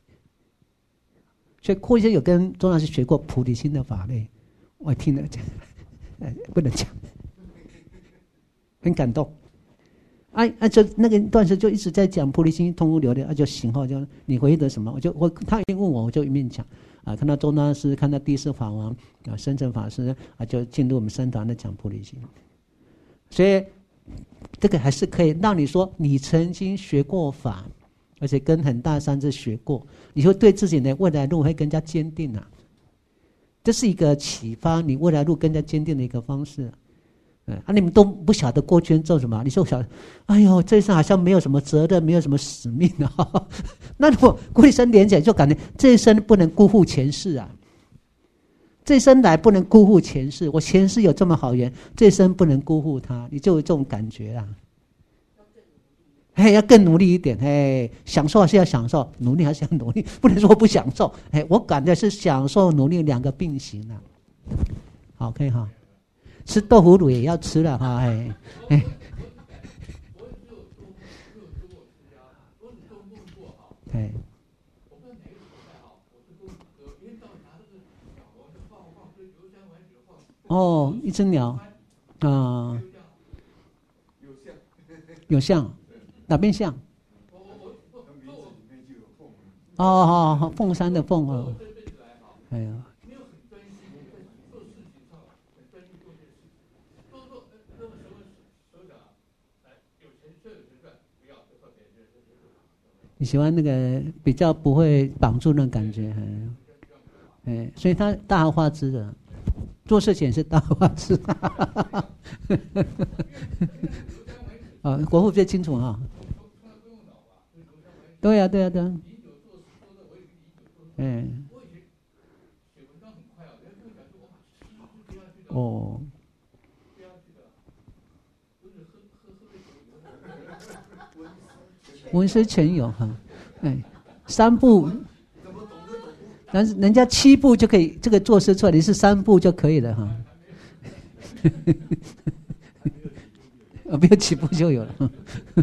所以过去有跟钟老师学过菩提心的法类，我听了讲，不能讲，很感动。就那个段时就一直在讲菩提心痛哭流泪，就醒后就你回忆的什么？他一问我就一面讲啊，看到钟大师，看到第四法王啊，深圳法师啊，就进入我们僧团的讲菩提心。所以这个还是可以让你说你曾经学过法，而且跟很大山子学过，你会对自己的未来路会更加坚定啊。这是一个启发你未来路更加坚定的一个方式。你们都不晓得过去做什么，你说晓得，哎呦，这一生好像没有什么责任，没有什么使命啊。那如果过一生连起来，就感觉这一生不能辜负前世啊。这一生来不能辜负前世，我前世有这么好缘，这一生不能辜负他，你就有这种感觉啊。要更努力一点，享受还是要享受，努力还是要努力，不能说不享受。我感觉是享受努力两个并行啊。好，可以哈。吃豆腐乳也要吃了哈，哦，一只鸟啊，有像，哪边像？哦，凤山的凤哦，哎呀。 你喜欢那个比较不会绑住那种感觉，所以他大而化之的，做事情也是大而化之。啊，国父最清楚哈。对呀，对呀，对呀。哦。文思泉涌哈，3步，人家7步就可以这个作诗出来，你是3步就可以了哈。不要起步就有了。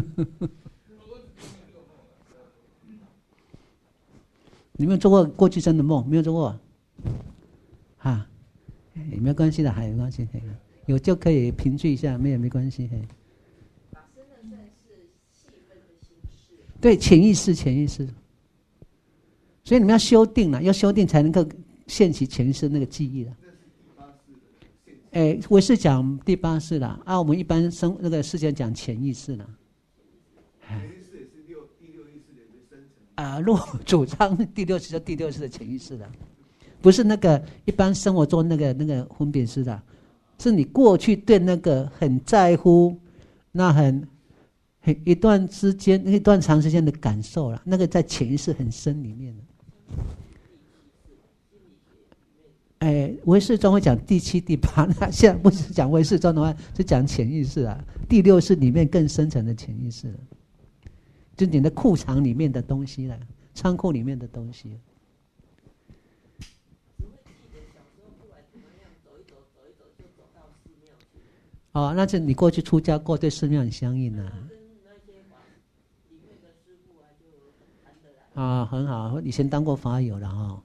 你没有做过过去生的梦？没有做过啊？也没有关系的，还有关系，有就可以评据一下，没有没关系。对，潜意识，所以你们要修订了，要修订才能够现起潜意识那个记忆了。我是讲第8世了啊，我们一般那个世间讲潜意识了。 潜意识也是第六意识的生成。 啊，若主张第6世就第6世的潜意识了，不是那个一般生活中那个分别识的，是你过去对那个很在乎，那一段长时间的感受了，那个在潜意识很深里面的。唯识中会讲第7、第8，那现在不是讲唯识中的话，是讲潜意识啊。第6是里面更深层的潜意识了，就你的库藏里面的东西了，仓库里面的东西。哦，那是你过去出家过，对寺庙很相应啊。啊，很好，以前当过法友了哦。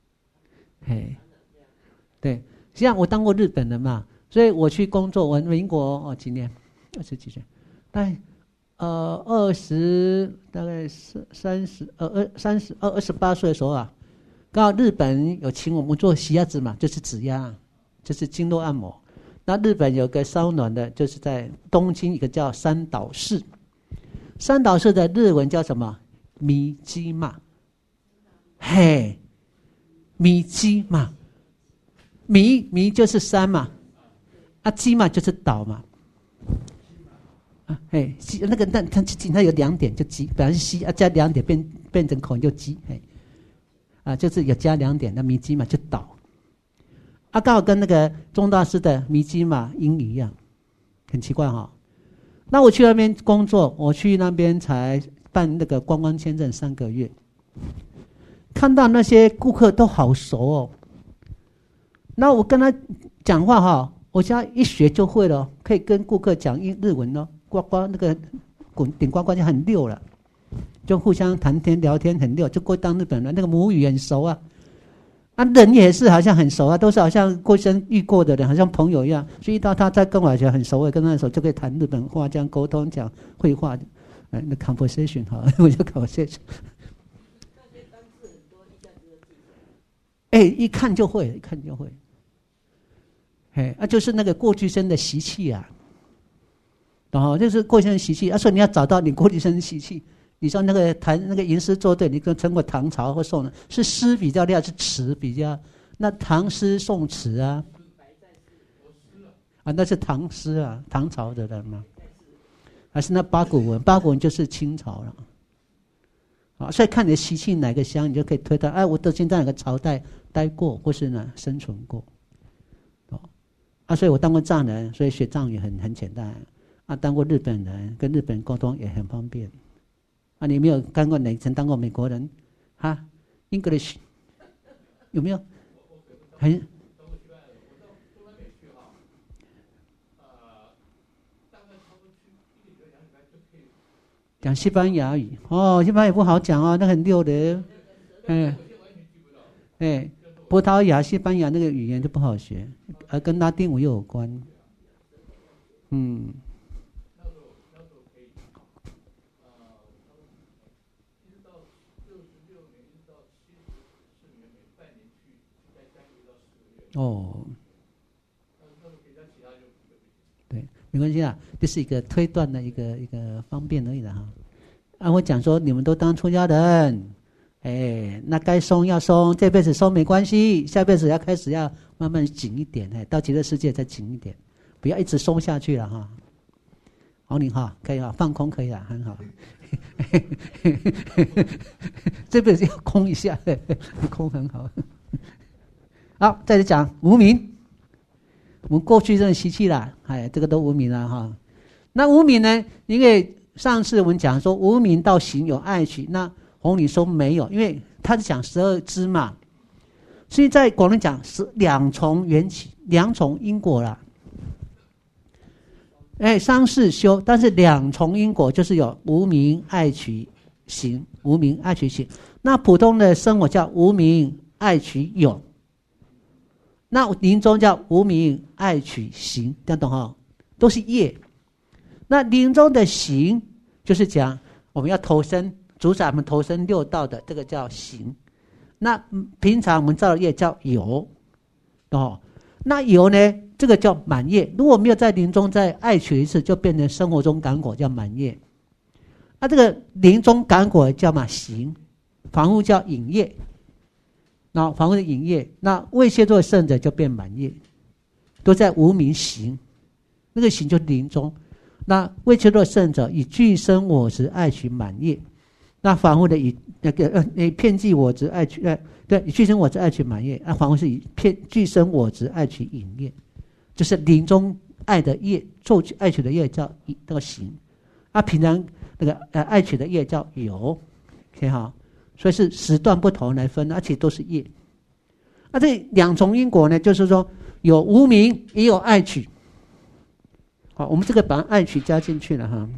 对，像我当过日本人嘛，所以我去工作，我民国几年，20几岁，大概大概28岁的时候啊，刚好日本有请我们做洗鸭子嘛，就是指压，就是经络按摩。那日本有个烧暖的，就是在东京一个叫三岛市，三岛市的日文叫什么？米基嘛，米基嘛，米就是山嘛，基嘛就是岛嘛，那个它有2点就基，本来是西加2点变成口就基，就是有加2点，那米基嘛就岛，刚好跟那个中大师的米基嘛音一样，很奇怪哈。那我去那边工作，我去那边才办那个观光签证3个月，看到那些顾客都好熟哦。那我跟他讲话哈，我现在一学就会了，可以跟顾客讲日文哦，呱呱那个顶呱呱就很溜了，就互相谈天聊天很溜，就过当日本人，那个母语很熟啊。人也是好像很熟啊，都是好像过生遇过的人，好像朋友一样。所以遇到他再跟我讲很熟，我跟他的时候就可以谈日本话，这样沟通讲绘画，那 conversation 哈，我就 conversation。一看就会，一看就会。就是那个过去生的习气啊，就是过去生的习气。所以你要找到你过去生的习气。你说那个谈那个吟诗作对，你跟称过唐朝或宋人，是诗比较厉害，是词比较？那唐诗宋词啊，那是唐诗啊，唐朝的人嘛，还是那八股文？八股文就是清朝了。所以看你的习气哪个香，你就可以推断，我都先在哪个朝代待过，或是呢生存过。所以我当过藏人，所以学藏语很简单。当过日本人，跟日本人沟通也很方便。你没有当过曾当过美国人？English 有没有？讲西班牙语西班牙语不好讲那很溜的。葡萄牙、西班牙那个语言就不好学，跟拉丁文又有关。对，没关系啦，这是一个推断的一个方便而已的哈。 我讲说你们都当出家人，那该松要松，这辈子松没关系，下辈子要开始要慢慢紧一点，到极乐世界再紧一点，不要一直松下去了哈。好，你哈可以哈，放空可以了，很好。这辈子要空一下，空很好。好，再来讲无明。我们过去这种习气啦，这个都无明了哈。那无明呢？因为上次我们讲说无明到行有爱取，那弘理说没有，因为他是讲12支嘛，所以在广论讲是两重缘起，两重因果啦。三世修，但是两重因果就是有无明爱取行，无明爱取行。那普通的生活叫无明爱取有，那临终叫无明爱取行，这样懂哈？都是业。那临终的行就是讲我们要投生，主宰我们投生六道的，这个叫行。那平常我们造的业叫有，那有呢？这个叫满业，如果没有在临终再爱取一次，就变成生活中感果，叫满业。这个临终感果叫行，凡夫叫引业。那凡夫的引业，那未谢作圣者就变满业，都在无明行，那个行就是临终。那未切作圣者以具生我执爱取满业，那凡夫的以遍计我执爱取对，以具生我执爱取满业，凡夫是以具生我执爱取引业。就是临终爱的业，做爱取的业叫这个行，平常那个爱取的业叫有 ，OK 哈，所以是时段不同来分，而且都是业。这两重因果呢，就是说有无明也有爱取。好，我们这个把爱取加进去了哈。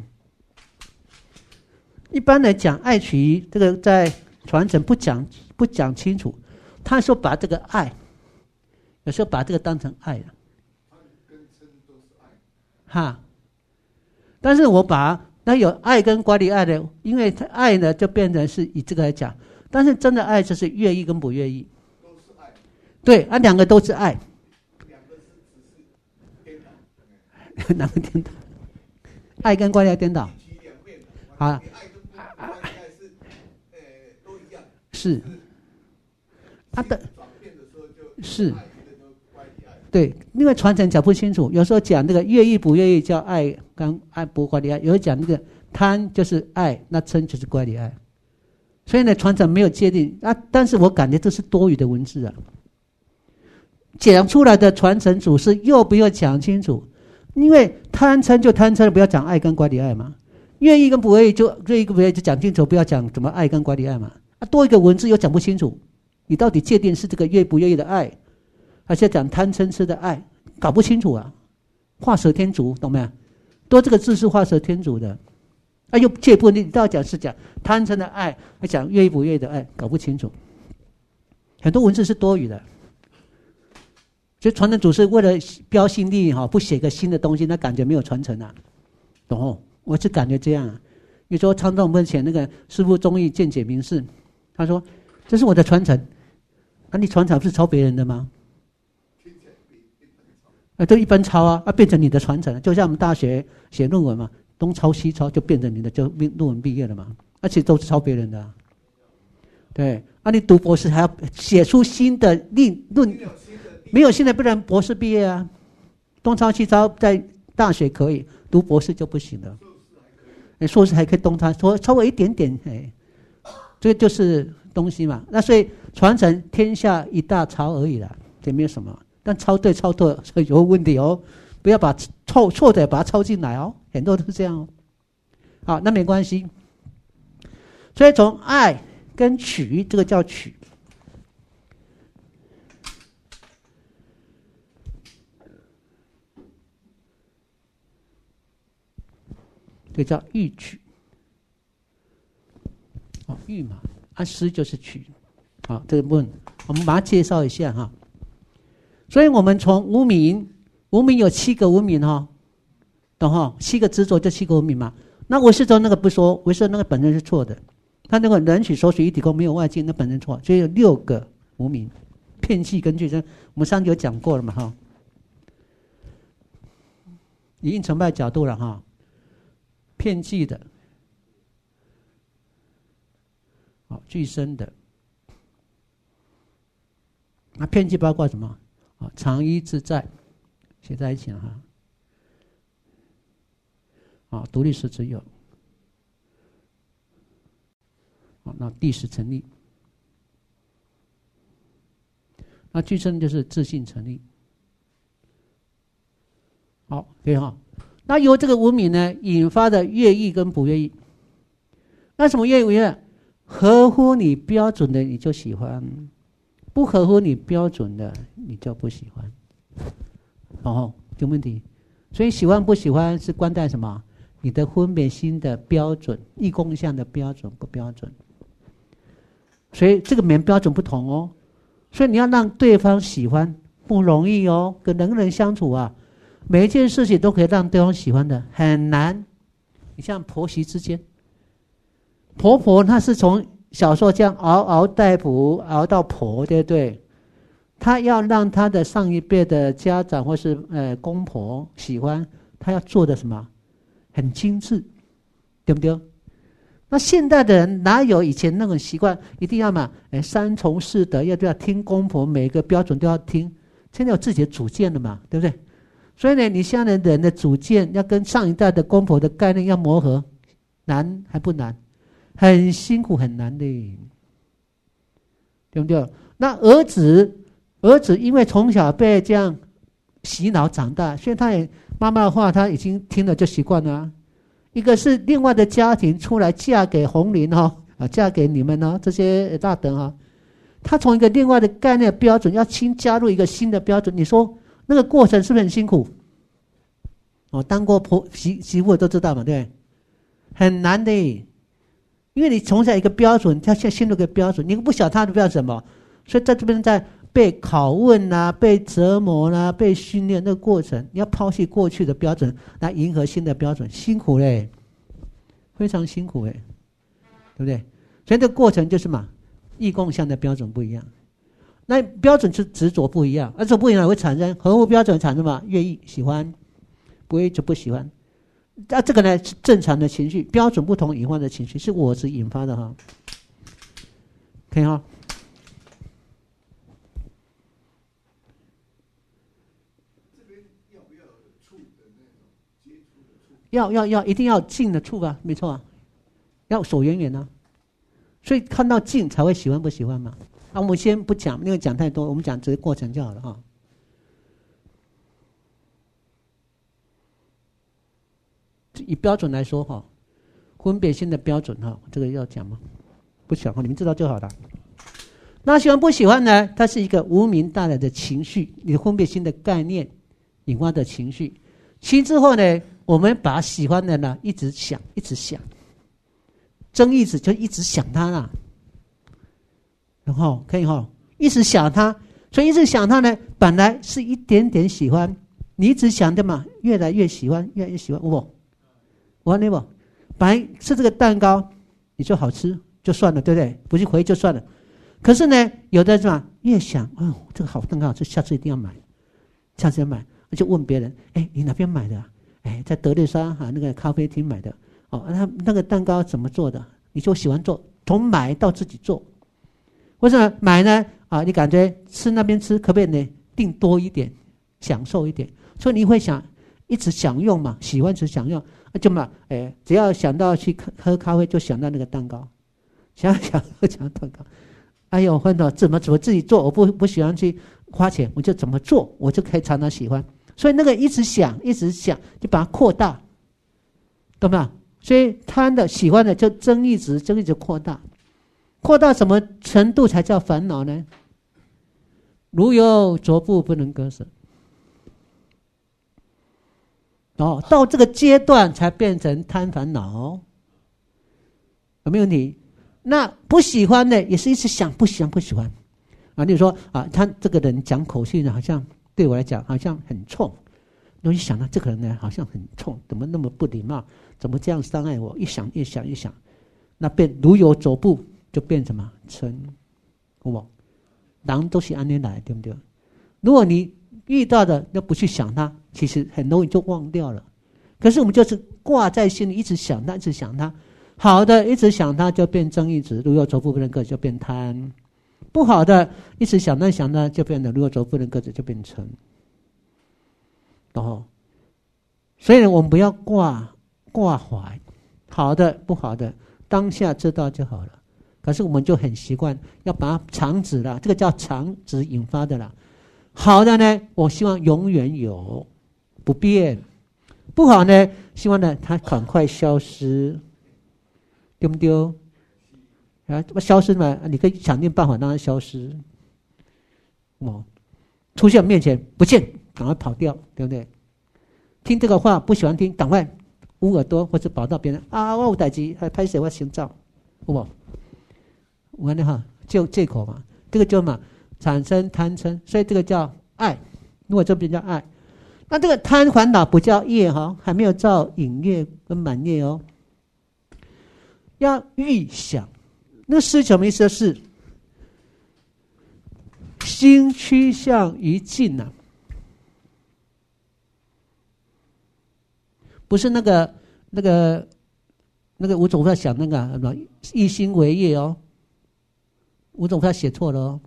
一般来讲，爱取这个在传承不讲清楚，他说把这个爱，有时候把这个当成爱了。哈，但是我把那有爱跟管理爱的，因为爱呢就变成是以这个来讲，但是真的爱就是愿意跟不愿意， 都是爱， 对，两个都是爱， 两个是只是颠倒， 哪个颠倒？爱跟管理爱颠倒，啊， 爱跟不爱是都一样， 是， 转变的时候就是对，因为传承讲不清楚，有时候讲那个愿意不愿意叫爱跟爱不管理爱，有时候讲那个贪就是爱，那嗔就是管理爱，所以呢传承没有界定但是我感觉这是多余的文字啊。讲出来的传承祖师又不要讲清楚，因为贪嗔就贪嗔，不要讲爱跟管理爱嘛，愿意跟不愿意就愿意跟不愿意就讲清楚，不要讲怎么爱跟管理爱嘛。多一个文字又讲不清楚，你到底界定是这个愿不愿意的爱，还是讲贪嗔痴的爱，搞不清楚啊！画蛇添足，懂没有？多这个字是画蛇添足的，又借不你到讲是讲贪嗔的爱，还讲愿意不愿意的爱，搞不清楚。很多文字是多余的，所以传承祖师为了标新立异不写个新的东西，那感觉没有传承啊，懂？我是感觉这样啊。你说昌洞分前那个师父忠义见解明示，他说这是我的传承，你传承不是抄别人的吗？都一般抄变成你的传承，就像我们大学写论文嘛，东抄西抄就变成你的，就论文毕业了嘛，而且都是抄别人的对，你读博士还要写出新的论，没有新的不然博士毕业啊，东抄西抄在大学可以，读博士就不行了。硕士还可以东抄，稍微一点点，这个就是东西嘛。那所以传承天下一大抄而已啦，也没有什么。但抄对抄错有问题不要把错的把它抄进来很多都是这样好，那没关系。所以从爱跟取，这个叫取。这叫欲取。欲嘛，施就是取。好，这个部分我们把它介绍一下哈。所以我们从无明有7个无明懂7个执着就7个无明嘛。那唯识中那个不说，唯识那个本身是错的，他那个人取所取一体空没有外境，那本身错，所以有6个无明，遍计跟具生，我们上集有讲过了嘛以应成败角度了遍计的俱生的。那遍计包括什么？常依自在，写在一起了哈。独立实之有。那第十成立。那俱生就是自性成立。好，可以哈。那由这个无明呢引发的乐意跟不乐意。那什么乐意不乐意？合乎你标准的你就喜欢，不合乎你标准的你就不喜欢。有问题。所以喜欢不喜欢是关在什么？你的分别心的标准，意共相的标准不标准。所以这个每标准不同哦。所以你要让对方喜欢不容易哦，跟人相处啊，每一件事情都可以让对方喜欢的很难。你像婆媳之间，婆婆她是从小时候这样嗷待哺熬到婆，对不对？她要让她的上一辈的家长或是公婆喜欢，她要做的什么很精致，对不对？那现代的人哪有以前那种习惯，一定要嘛三从四德，要听公婆，每个标准都要听。现在有自己的主见了嘛，对不对？所以呢，你现在的人的主见要跟上一代的公婆的概念要磨合，难还不难？很辛苦很难的，对不对？那儿子因为从小被这样洗脑长大，所以他也妈妈的话他已经听了就习惯了。一个是另外的家庭出来嫁给红林嫁给你们这些大等他从一个另外的概念标准要新加入一个新的标准，你说那个过程是不是很辛苦？当过媳妇都知道嘛，对不对？很难的，因为你从小一个标准，他现在新的一个标准，你不晓得他的标准什么，所以在这边在被拷问被折磨被训练那个过程，你要抛弃过去的标准来迎合新的标准，辛苦嘞，非常辛苦对不对？所以这个过程就是嘛，意共相的标准不一样，那标准是执着不一样，而且不一样会产生合乎标准产生嘛，乐意喜欢，不乐意就不喜欢。那这个呢是正常的情绪，标准不同引发的情绪是我执引发的可以要一定要近的处没错要手远远所以看到近才会喜欢不喜欢嘛。我们先不讲，因为讲太多，我们讲这个过程就好了以标准来说分别心的标准这个要讲吗？不讲你们知道就好了。那喜欢不喜欢呢？它是一个无明带来的情绪，你的分别心的概念引发的情绪。其之后呢，我们把喜欢的呢一直想，争意思就一直想它然后可以一直想它，所以一直想它呢，本来是一点点喜欢，你一直想的嘛，越来越喜欢，越来越喜欢。我那不，本来吃这个蛋糕，你说好吃就算了，对不对？不去回就算了。可是呢，有的是吧，越想这个好蛋糕好吃，下次一定要买，下次要买。就问别人，你哪边买的在德丽莎那个咖啡厅买的那个蛋糕怎么做的？你就喜欢做，从买到自己做。为什么买呢？你感觉吃那边吃可不可以呢？订多一点，享受一点，所以你会想一直享用嘛，喜欢一直享用，就嘛只要想到去喝咖啡，就想到那个蛋糕，想到蛋糕。哎呦，怎么自己做？我不喜欢去花钱，我就怎么做，我就可以常常喜欢。所以那个一直想，就把它扩大，懂吗？所以贪的、喜欢的就增益值扩大，扩大什么程度才叫烦恼呢？如有着布不能割舍。到这个阶段才变成贪烦恼，有没有问题？那不喜欢的也是一直想，不喜欢例如说他这个人讲口气呢，好像对我来讲好像很冲，我一想到这个人呢好像很冲，怎么那么不礼貌，怎么这样伤害我？一想，那变如有着布就变什么嗔，人都是这样来，对不对？如果你遇到的都不去想它，其实很容易就忘掉了。可是我们就是挂在心里，一直想它， 好的一直想它就变正义值，如果轴负不能克就变贪；不好的一直想它就变得如果轴负能克就变嗔。所以我们不要挂怀，好的不好的当下知道就好了。可是我们就很习惯要把它常止了，这个叫常止引发的了。好的呢，我希望永远有不变；不好呢，希望呢它赶快消失，对不对？啊，消失嘛，你可以想尽办法让它消失。出现面前不见，赶快跑掉，对不对？听这个话不喜欢听，赶快捂耳朵或者跑到别人啊，我有代志，还拍谁我行照，有无？我看哈，就借口嘛，这个就嘛产生贪嗔，所以这个叫爱。如果这边叫爱，那这个贪烦恼不叫业哈，还没有造引业跟满业哦。要预想，那是什么意思？是心趋向于静啊，不是那个吴总在想那个一心为业哦。吴总他写错了哦。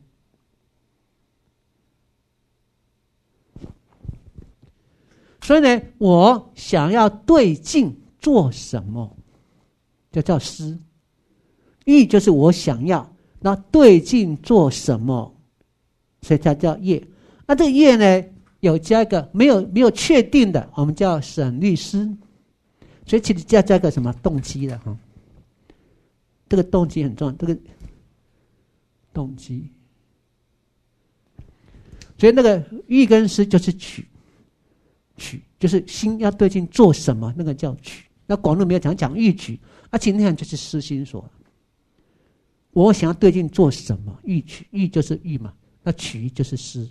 所以呢，我想要对境做什么，就叫思。欲就是我想要，那对境做什么，所以它叫业。那这个业呢，有加一个没有确定的，我们叫省律师。所以其实加一个什么动机的哈，这个动机很重要，这个动机。所以那个欲跟思就是取就是心要对境做什么，那个叫取。那广论没有讲欲取，今天就是思心所。我想要对境做什么，欲取，欲就是欲嘛，那取就是思。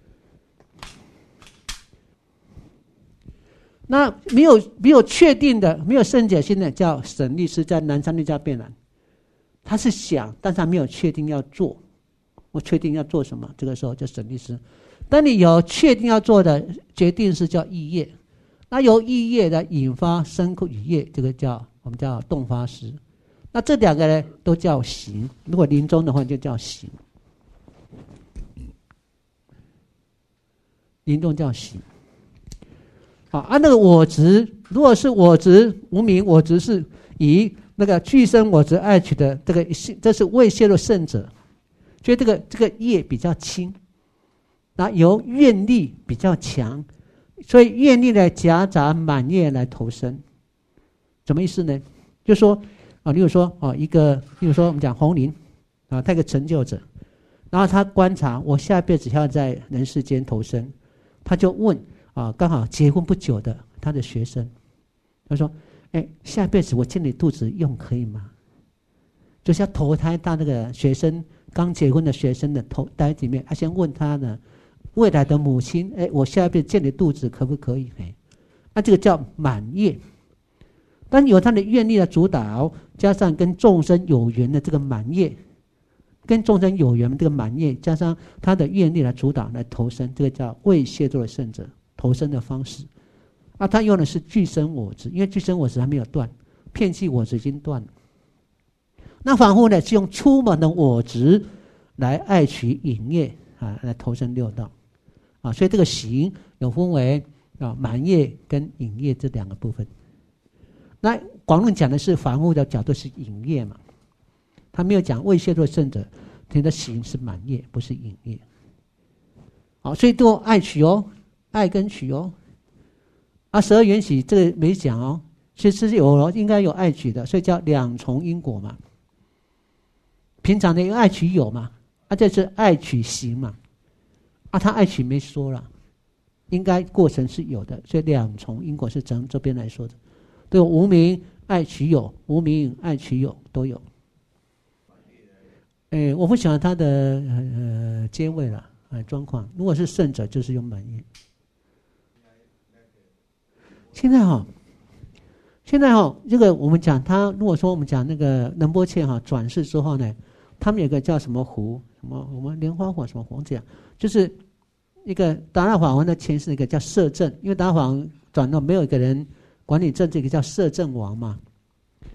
那没有确定的，没有圣解心的，叫省律师，在南山律家辩论。他是想，但是他没有确定要做。我确定要做什么，这个时候叫省律师。当你有确定要做的决定是叫意业，那由意业来引发生苦与业，这个我们叫动发师。那这两个呢都叫行，如果临终的话就叫行，临终叫行。好，那个我执，如果是我执无明，我执是以那个俱生我执爱取的这个，这是未泄露圣者，所以这个业比较轻，那由愿力比较强，所以愿力呢夹杂满业来投生。什么意思呢？就说例如说例如说我们讲弘林他一个成就者，然后他观察我下辈子要在人世间投生，他就问刚好结婚不久的他的学生，他说下辈子我进你肚子用可以吗？就是要投胎到那个学生刚结婚的学生的胎里面，他先问他呢未来的母亲，我下辈子进你肚子可不可以？那这个叫满业。但有他的愿力的主导，加上跟众生有缘的这个满业，跟众生有缘的这个满业，加上他的愿力来主导来投生，这个叫未泄露的圣者投生的方式。他用的是俱生我执，因为俱生我执还没有断，遍计我执已经断了。那反复呢是用粗猛的我执来爱取引业来投生六道所以这个行有分为满业跟引业这两个部分。那广论讲的是反复的角度是引业嘛，他没有讲未泄露圣者，他的行是满业，不是引业。所以都爱取爱跟取12缘起这个没讲其实有应该有爱取的，所以叫两重因果嘛。平常的爱取有嘛，这是爱取行嘛，他爱取没说了，应该过程是有的，所以两重因果是从这边来说的。对，无明爱取有，无明爱取有都有。我不晓得他的阶位了状况。如果是圣者，就是用满业。现在这个我们讲他，如果说我们讲那个仁波切转世之后呢，他们有个叫什么湖，什么我们莲花湖什么湖这样，就是一个达赖法王的前世一个叫摄政，因为达赖法王转到没有一个人管理政治，一个叫摄政王嘛。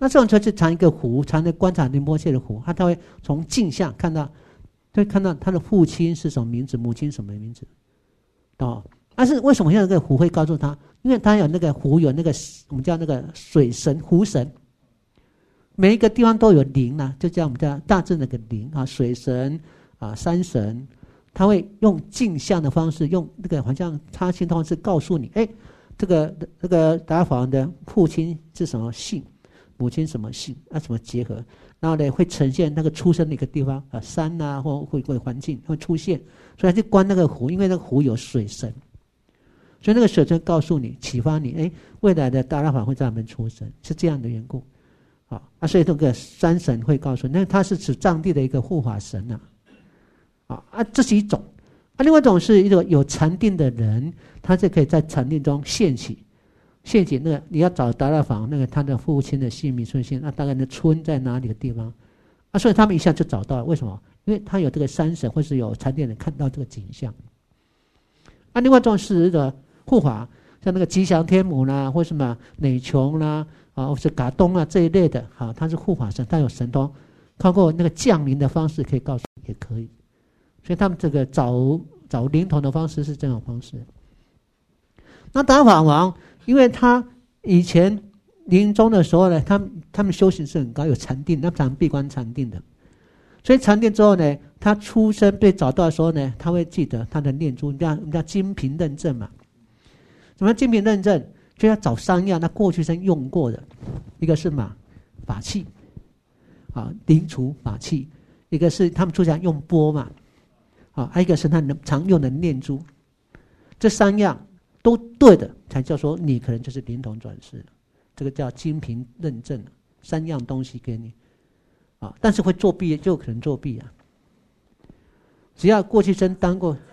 那这种就是藏一个壶，藏在观察仁波切的壶，他会从镜像看到，会看到他的父亲是什么名字，母亲什么名字，哦。但是为什么现在这个壶会告诉他？因为他有那个壶有那个我们叫那个水神、壶神，每一个地方都有灵啊，就叫我们叫大致那个灵啊，水神啊、山神，他会用镜像的方式，用那个好像插心的方式告诉你，哎，这个达赖法王的父亲是什么姓，母亲什么姓，什么结合，然后呢会呈现那个出生的一个地方啊，山啊或会环境会出现，所以他就观那个壶，因为那个壶有水神。所以那个水神告诉你，启发你，哎，未来的达赖法会在那边出生，是这样的缘故，所以这个山神会告诉你，那他是指藏地的一个护法神这是一种，另外一种是一个有禅定的人，他就可以在禅定中现起那个你要找达赖法那个他的父亲的姓名顺序，那大概的村在哪里的地方，所以他们一下就找到了，为什么？因为他有这个山神或是有禅定人看到这个景象，另外一种是这个护法，像那个吉祥天母啦，或什么乃琼啦，或是嘎东啊这一类的，他是护法神，他有神通，通过那个降临的方式可以告诉你也可以，所以他们这个找灵童的方式是这种方式。那达赖法王，因为他以前临终的时候呢，他们修行是很高，有禅定，那常闭关禅定的，所以禅定之后呢，他出生被找到的时候呢，他会记得他的念珠，我们叫金瓶认证嘛。什么金瓶认证？就要找三样，他过去生用过的，一个是法器，灵除法器；一个是他们出家用钵嘛，还有一个是他常用的念珠。这三样都对的，才叫说你可能就是灵童转世，这个叫金瓶认证，三样东西给你，但是会作弊，就可能作弊啊。只要过去生当过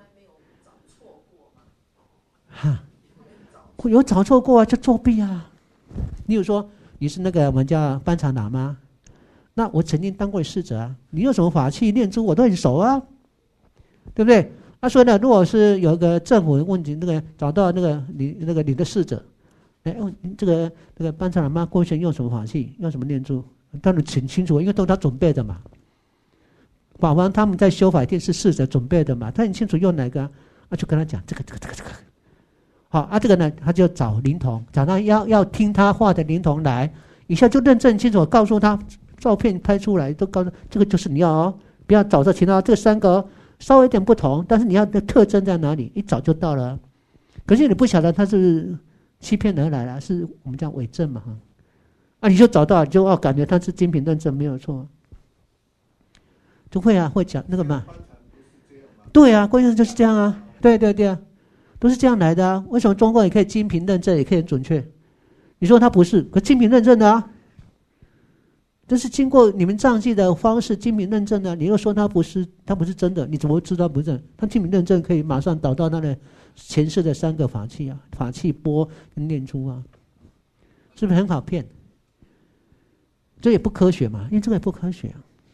有找错过就作弊啊。例如说你是那个我们叫班禅喇嘛，那我曾经当过侍者啊，你有什么法器念珠我都很熟啊，对不对？所以呢，如果是有一个政府的问题，那个找到你的侍者，这个班禅喇嘛过去用什么法器，用什么念珠，当然挺清楚，因为都是他准备的嘛。法王他们在修法一定是侍者准备的嘛，他很清楚用哪个，就跟他讲这个。好这个呢，他就找灵童，找他要听他话的灵童来，一下就认证清楚，告诉他照片拍出来，都告诉这个就是你要不要找到其他这三个稍微有点不同，但是你要的特征在哪里，一找就到了。可是你不晓得他是欺骗而来了，是我们叫伪证嘛你就找到就感觉他是精品认证没有错，就会会讲那个嘛，对啊，关键就是这样啊，对啊。都是这样来的啊！为什么中国也可以精品认证，也可以很准确？你说他不是，可精品认证的啊，这是经过你们藏记的方式精品认证的。你又说他不是真的，你怎么会知道不是真？他精品认证可以马上导到他的前世的三个法器啊，法器钵跟念珠啊，是不是很好骗？这也不科学嘛，因为这个也不科学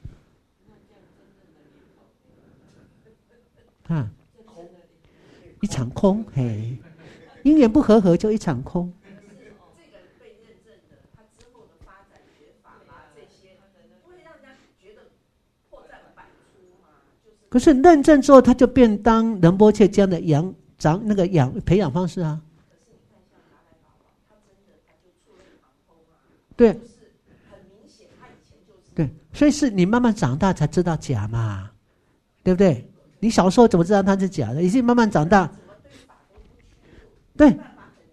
一场空，因缘不和就一场空。 这个被认证的，他之后的发展学法这些，不会让人家觉得破绽百出吗？ 可是认证之后，他就变当仁波切这样的培养方式啊。 可是你看像达赖法王，他真的他就触类旁通对， 就是很明显，他以前就是对，所以是你慢慢长大才知道假嘛，对不对？你小时候怎么知道它是假的？已经慢慢长大，对，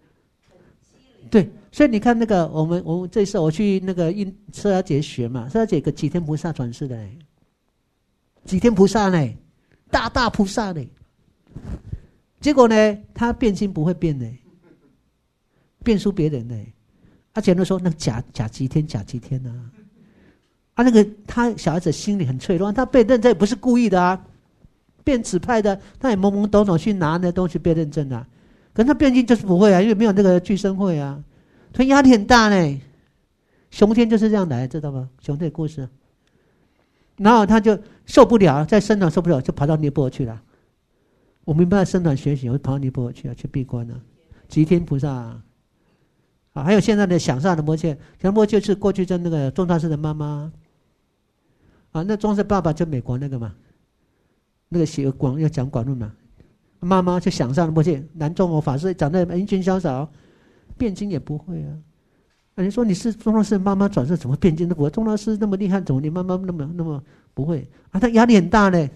所以你看那个我们这次我去那个舍拉姐学嘛，舍拉姐个几天菩萨转世的几天菩萨呢，大菩萨呢，结果呢他变心不会变呢，变输别人呢，前头说那假几天啊，那个他小孩子心里很脆弱，他被认证不是故意的啊。变指派的，他也懵懵懂懂去拿那东西被认证啊，可是他变性就是不会啊，因为没有那个聚生会啊，所以压力很大呢。熊天就是这样来，知道吗？熊天的故事，然后他就受不了，在僧团受不了，就跑到尼泊尔去了。我明白僧团学习，我跑到尼泊尔去了，去闭关了。吉天菩萨啊，还有现在的想上仁波切，想仁波切是过去在那个宗大师的妈妈，啊，那宗大师爸爸就美国那个嘛，那个写要讲广论嘛，妈妈就想上仁波切，南宗佛法师长得英俊潇洒，辩经也不会啊。啊，你说你是宗大师妈妈转世怎么辩经？那我宗大师那么厉害，怎么你妈妈那么不会啊？他压力很大呢。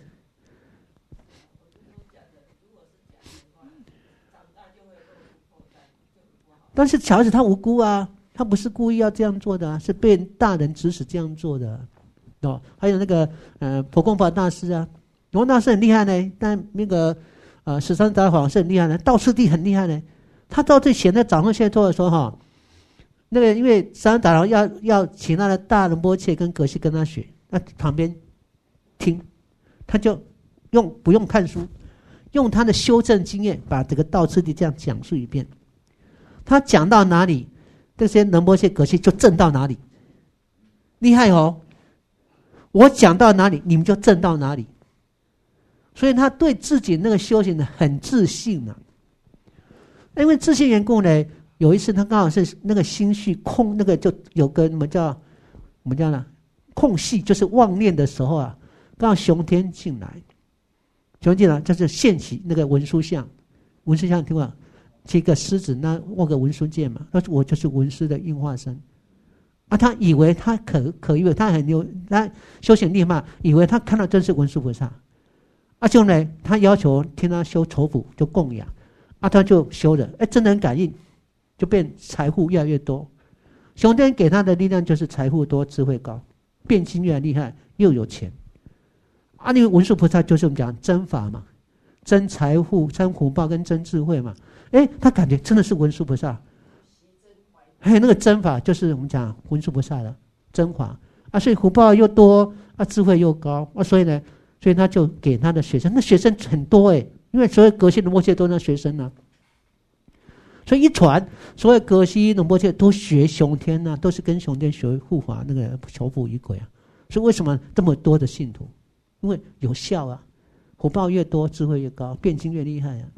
但是小孩子他无辜啊，他不是故意要这样做的啊，是被大人指使这样做的哦。还有那个普供法大师啊，普供大师很厉害呢，但那个十三达法是很厉害的，道次第很厉害呢。他到最前在掌握现做的时候哈，那个因为十三达法要请他的大仁波切跟格西跟他学，那旁边听，他就不用看书，用他的修正经验把这个道次第这样讲述一遍。他讲到哪里，这些仁波切格西就证到哪里，厉害哦！我讲到哪里，你们就证到哪里。所以他对自己那个修行呢很自信啊。因为自信缘故呢，有一次他刚好是那个心绪空，那个就有个我们叫呢空隙，就是妄念的时候啊，刚好熊天进来，就是现起那个文殊像，文殊像听过？7个狮子，那握个文殊剑嘛，那我就是文殊的应化身啊。他以为他以为他很牛，他修行厉害，以为他看到真是文殊菩萨啊。就呢，他要求听他修丑辅，就供养啊，他就修了，真的很感应，就变财富越来越多。熊天给他的力量就是财富多，智慧高，辩经越来越厉害，又有钱啊。因为文殊菩萨就是我们讲真法嘛，真财富、真福报跟真智慧嘛。他感觉真的是文殊菩萨，还有那个真法就是我们讲文殊菩萨的真法啊，所以福报又多啊，智慧又高啊，所以他就给他的学生，那学生很多因为所有格西仁波切都是学生啊，所以一传，所有格西仁波切都学熊天啊，都是跟熊天学护法那个求福仪轨啊，所以为什么这么多的信徒？因为有效啊，福报越多，智慧越高，辩经越厉害啊。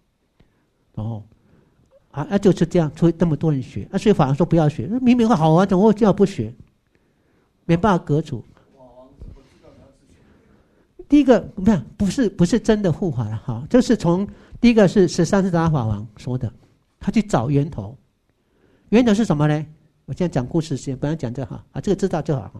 就是这样，所以这么多人学啊，所以法王说不要学，明明好啊，怎么会这样不学？没办法革除。第一个不是真的护法了哈，就是从第一个是13世达法王说的，他去找源头，源头是什么呢？我现在讲故事先，不要讲这哈啊，这个知道就好。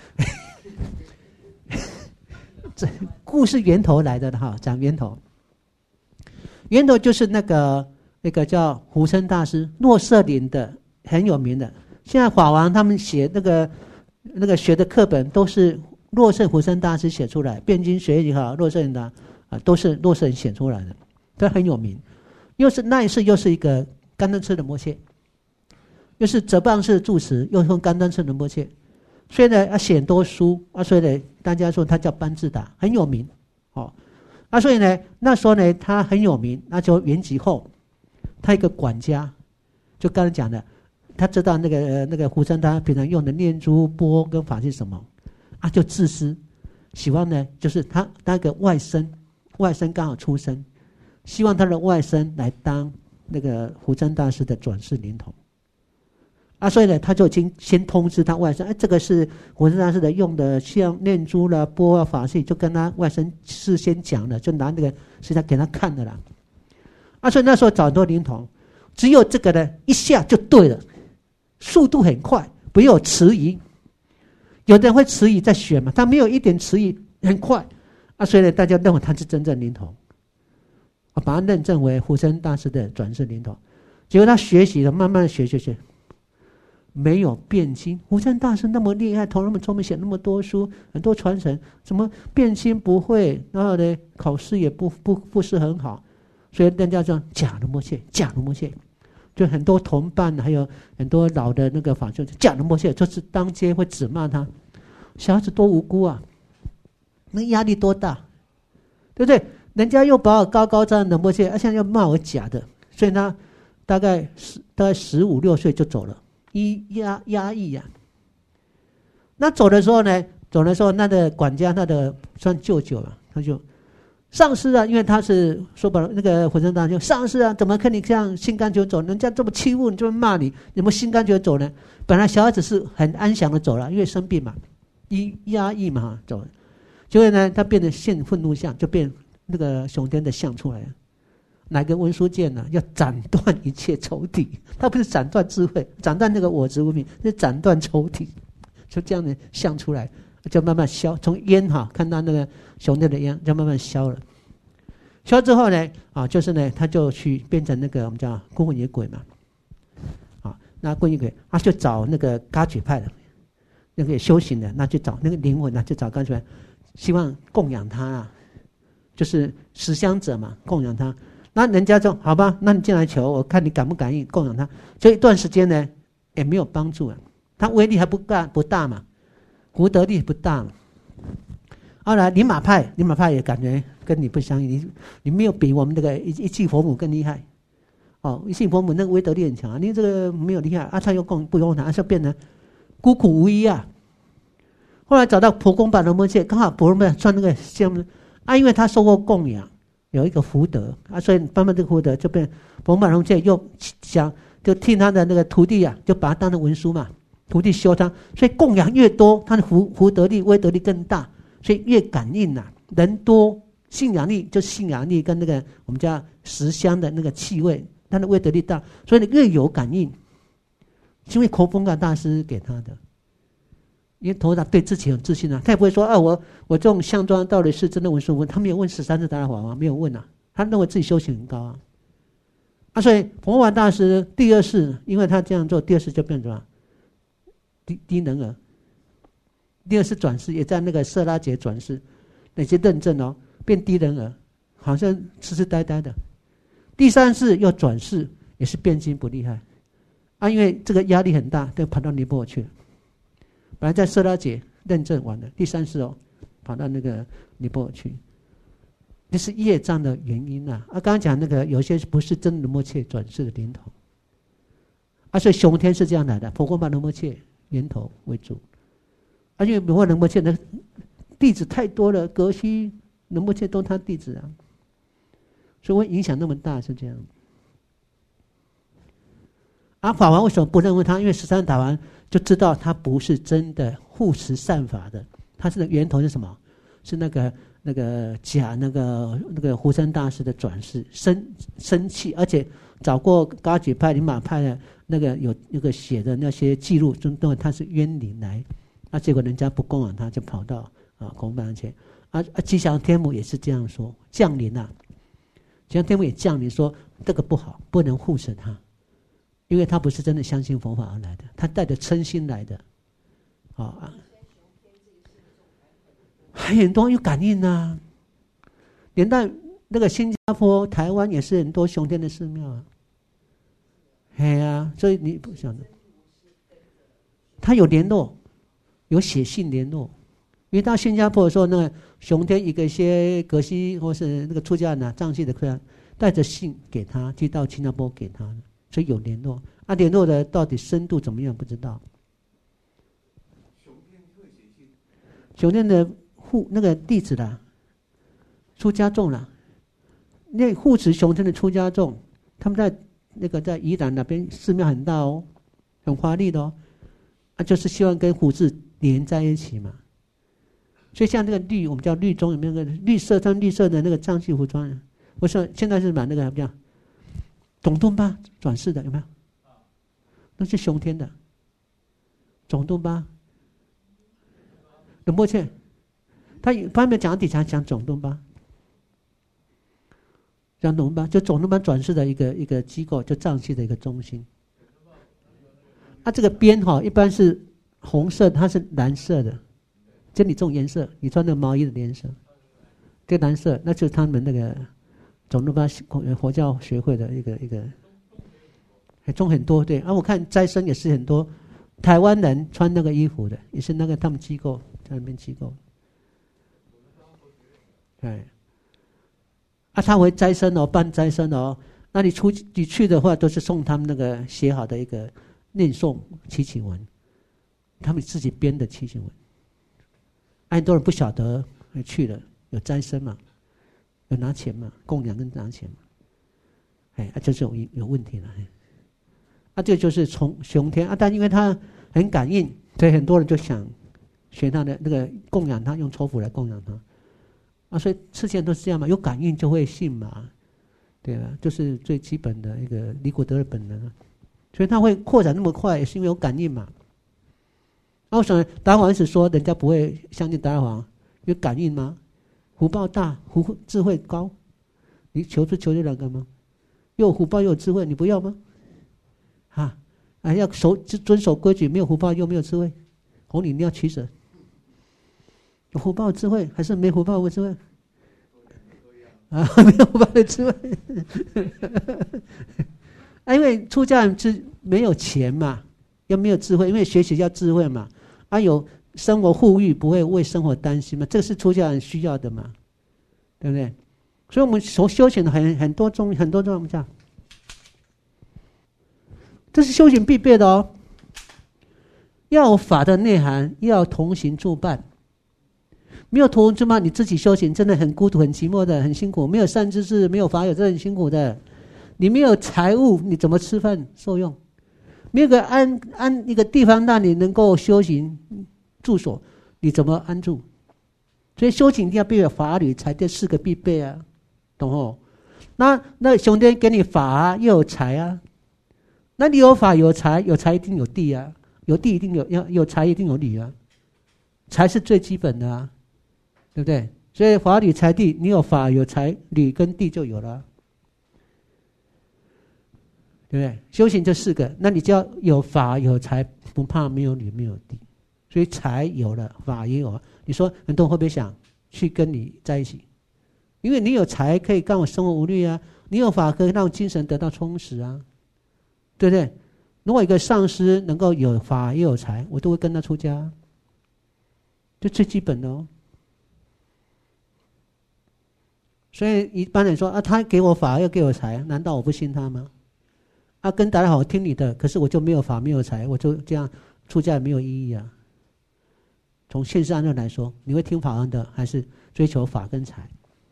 这故事源头来的哈，讲源头。源头就是那个叫胡琛大师，诺舍林的很有名的。现在法王他们写那个学的课本都是洛圣胡琛大师写出来，辩经学也好，洛圣的都是洛圣写出来的，他很有名。那一世又是一个甘丹赤仁波切，又是哲蚌寺住持，又用甘丹赤仁波切，所以呢写很多书啊，所以呢大家说他叫班智达，很有名所以呢，那时候呢，他很有名，那就圆寂后，他一个管家，就刚才讲的，他知道那个胡琛他平常用的念珠钵跟法是什么就自私，喜欢呢，就是他那个外甥刚好出生，希望他的外甥来当那个胡琛大师的转世灵童所以呢，他就已经先通知他外甥，这个是胡琛大师的用的，像念珠啦、钵法器，就跟他外甥事先讲了，就拿那个是他给他看的啦。所以那时候找很多灵童，只有这个呢，一下就对了，速度很快，不有迟疑。有的人会迟疑在选嘛，他没有一点迟疑，很快所以呢，大家认为他是真正灵童，把他认证为胡琛大师的转世灵童。结果他学习了，慢慢学。没有辩经，胡琛大师那么厉害，头那么聪明，写那么多书，很多传承，怎么辩经不会？然后呢，考试也不是很好，所以人家说假仁波切，就很多同伴，还有很多老的那个法师，假仁波切，就是当街会指骂他，小孩子多无辜啊，那压力多大，对不对？人家又把我高高在上仁波切，现在又骂我假的，所以他大概15、16岁就走了。压抑呀。那走的时候呢，那个管家，他的算舅舅了，他就上师啊，因为他是说白了，那个浑身大就上师啊，怎么可以这样心甘情愿走？人家这么欺负你，这么骂你，你们心甘情愿走呢？本来小孩子是很安详的走了，因为生病嘛，压抑嘛走了。结果呢，他变成现愤怒相，就变那个熊天的相出来了。哪个文殊剑呢？要斩断一切仇敌，他不是斩断智慧，斩断那个我执无明，是斩断仇敌，就这样的相出来，就慢慢消。从烟看到那个熊天的烟，就慢慢消了。消之后呢，就是呢，他就去变成那个我们叫孤魂野鬼嘛，那孤魂野鬼，他就找那个噶举派的那个修行的，那就找那个灵魂，就找噶举派，希望供养他啊，就是实相者嘛，供养他。那人家说好吧，那你进来求，我看你敢不敢应供养他。所以一段时间呢，也没有帮助啊，他威力还不大嘛，福德力不大嘛。后来灵马派也感觉跟你不相应，你没有比我们这个一气佛母更厉害。一气佛母那个威德力很强啊，你这个没有厉害啊，他又不用他，就变成孤苦无依啊。后来找到婆公把龙摩切，刚好婆公穿那个项目因为他受过供养。有一个福德所以慢慢这个福德就变佛马龙界又想就替他的那个徒弟就把他当成文殊嘛，徒弟修他，所以供养越多，他的福德力威德力更大，所以越感应人多信仰力就信仰力跟那个我们叫实香的那个气味，他的威德力大，所以你越有感应，因为口风感大师给他的。因为头脑对自己很自信他也不会说我这种相状到底是真的文殊，他没有问13世达赖法王，没有问他认为自己修行很高所以佛法大师第二世，因为他这样做，第二世就变成什么低能儿，第二世转世也在那个色拉劫转世，那些认证变低能儿，好像痴痴呆呆的。第三世又转世，也是变心不厉害因为这个压力很大，就跑到尼泊尔去了。本来在色拉劫认证完了，第三世跑到那个尼泊尔去，这是业障的原因刚刚讲那个有些不是真如摩切转世的源头所以熊天是这样来的，婆公把如摩切源头为主因为如摩切的弟子太多了，格西如摩切都他弟子所以会影响那么大，是这样。法王为什么不认为他？因为13打完就知道他不是真的护持善法的，他是的源头是什么？是那个假那个护身大师的转世生气，而且找过噶举派、灵马派的那个有那个写的那些记录，就认为他是冤灵来，结果人家不供养他，就跑到孔本前吉祥天母也是这样说，降临吉祥天母也降临说这个不好，不能护持他。因为他不是真的相信佛法而来的，他带着嗔心来的还很多有感应连带那个新加坡、台湾也是很多熊天的寺庙所以你不晓得他有联络，有写信联络。因为到新加坡的时候，那个熊天一个些格西或是那个出家人藏系的客人带着信给他，寄到新加坡给他，所以有联络联络的到底深度怎么样不知道。熊天的那个弟子出家众那护持熊天的出家众，他们在宜兰那边寺庙很大很华丽的就是希望跟虎字连在一起嘛。所以像那个我们叫律宗，有没有那个绿色的那个藏系服装？我说现在是把那个叫总督巴转世的，有没有？那是熊天的总督巴，有默契。他旁边讲底下讲总督巴，讲总督巴就总督巴转世的一个机构，就藏系的一个中心。这个边一般是红色，它是蓝色的，就你这种颜色，你穿那个毛衣的颜色，这蓝色那就是他们那个总督巴佛教学会的一个。种很多对我看斋生也是很多台湾人穿那个衣服的，也是那个他们机构在那边机构。他会斋生办斋生那你去的话，都是送他们那个写好的一个念诵祈请文，他们自己编的祈请文。很多人不晓得去了有斋生嘛， 有拿钱嘛？供养跟拿钱嘛？就是有问题了。这就是从雄天但因为他很感应，所以很多人就想学他的那个供养他，用抽符来供养他。所以之前都是这样嘛，有感应就会信嘛，对吧？就是最基本的一个离苦得乐本能。所以他会扩展那么快，也是因为有感应嘛。为什么达赖王一直说人家不会相信达赖王？有感应吗？福报大，智慧高，你求不求这两个吗？又有福报又有智慧，你不要吗？要遵守规矩，没有福报又没有智慧，红你要取舍。有福报智慧还是没福报的智慧？没有福报的智慧。因为出家人没有钱嘛，又没有智慧，因为学习要智慧嘛。有生活富裕，不会为生活担心嘛，这是出家人需要的嘛，对不对？所以我们所修行的很多宗教，这是修行必备的哦。要有法的内涵，要同行助伴。没有同行助伴，你自己修行真的很孤独、很寂寞的，很辛苦。没有善知识，没有法友，真的很辛苦的。你没有财物，你怎么吃饭受用？没有个安一个地方让你能够修行住所，你怎么安住？所以修行一定要必备法律，才这4个必备啊，懂哦？那兄弟给你法又有财那你有法有财，有财一定有地有地一定有财一定有理财是最基本的对不对？所以法理财地，你有法有财理跟地就有了。对不对？修行这4个，那你就要有法有财，不怕没有理没有地。所以财有了，法也有了。你说很多人会不会想去跟你在一起？因为你有财可以让我生活无虑你有法可以让我精神得到充实对不对？如果一个上师能够有法也有财，我都会跟他出家，这最基本的所以一般人说他给我法又给我财，难道我不信他吗？跟达赖好听你的，可是我就没有法没有财，我就这样出家也没有意义从现实上来说，你会听法恩的，还是追求法跟财？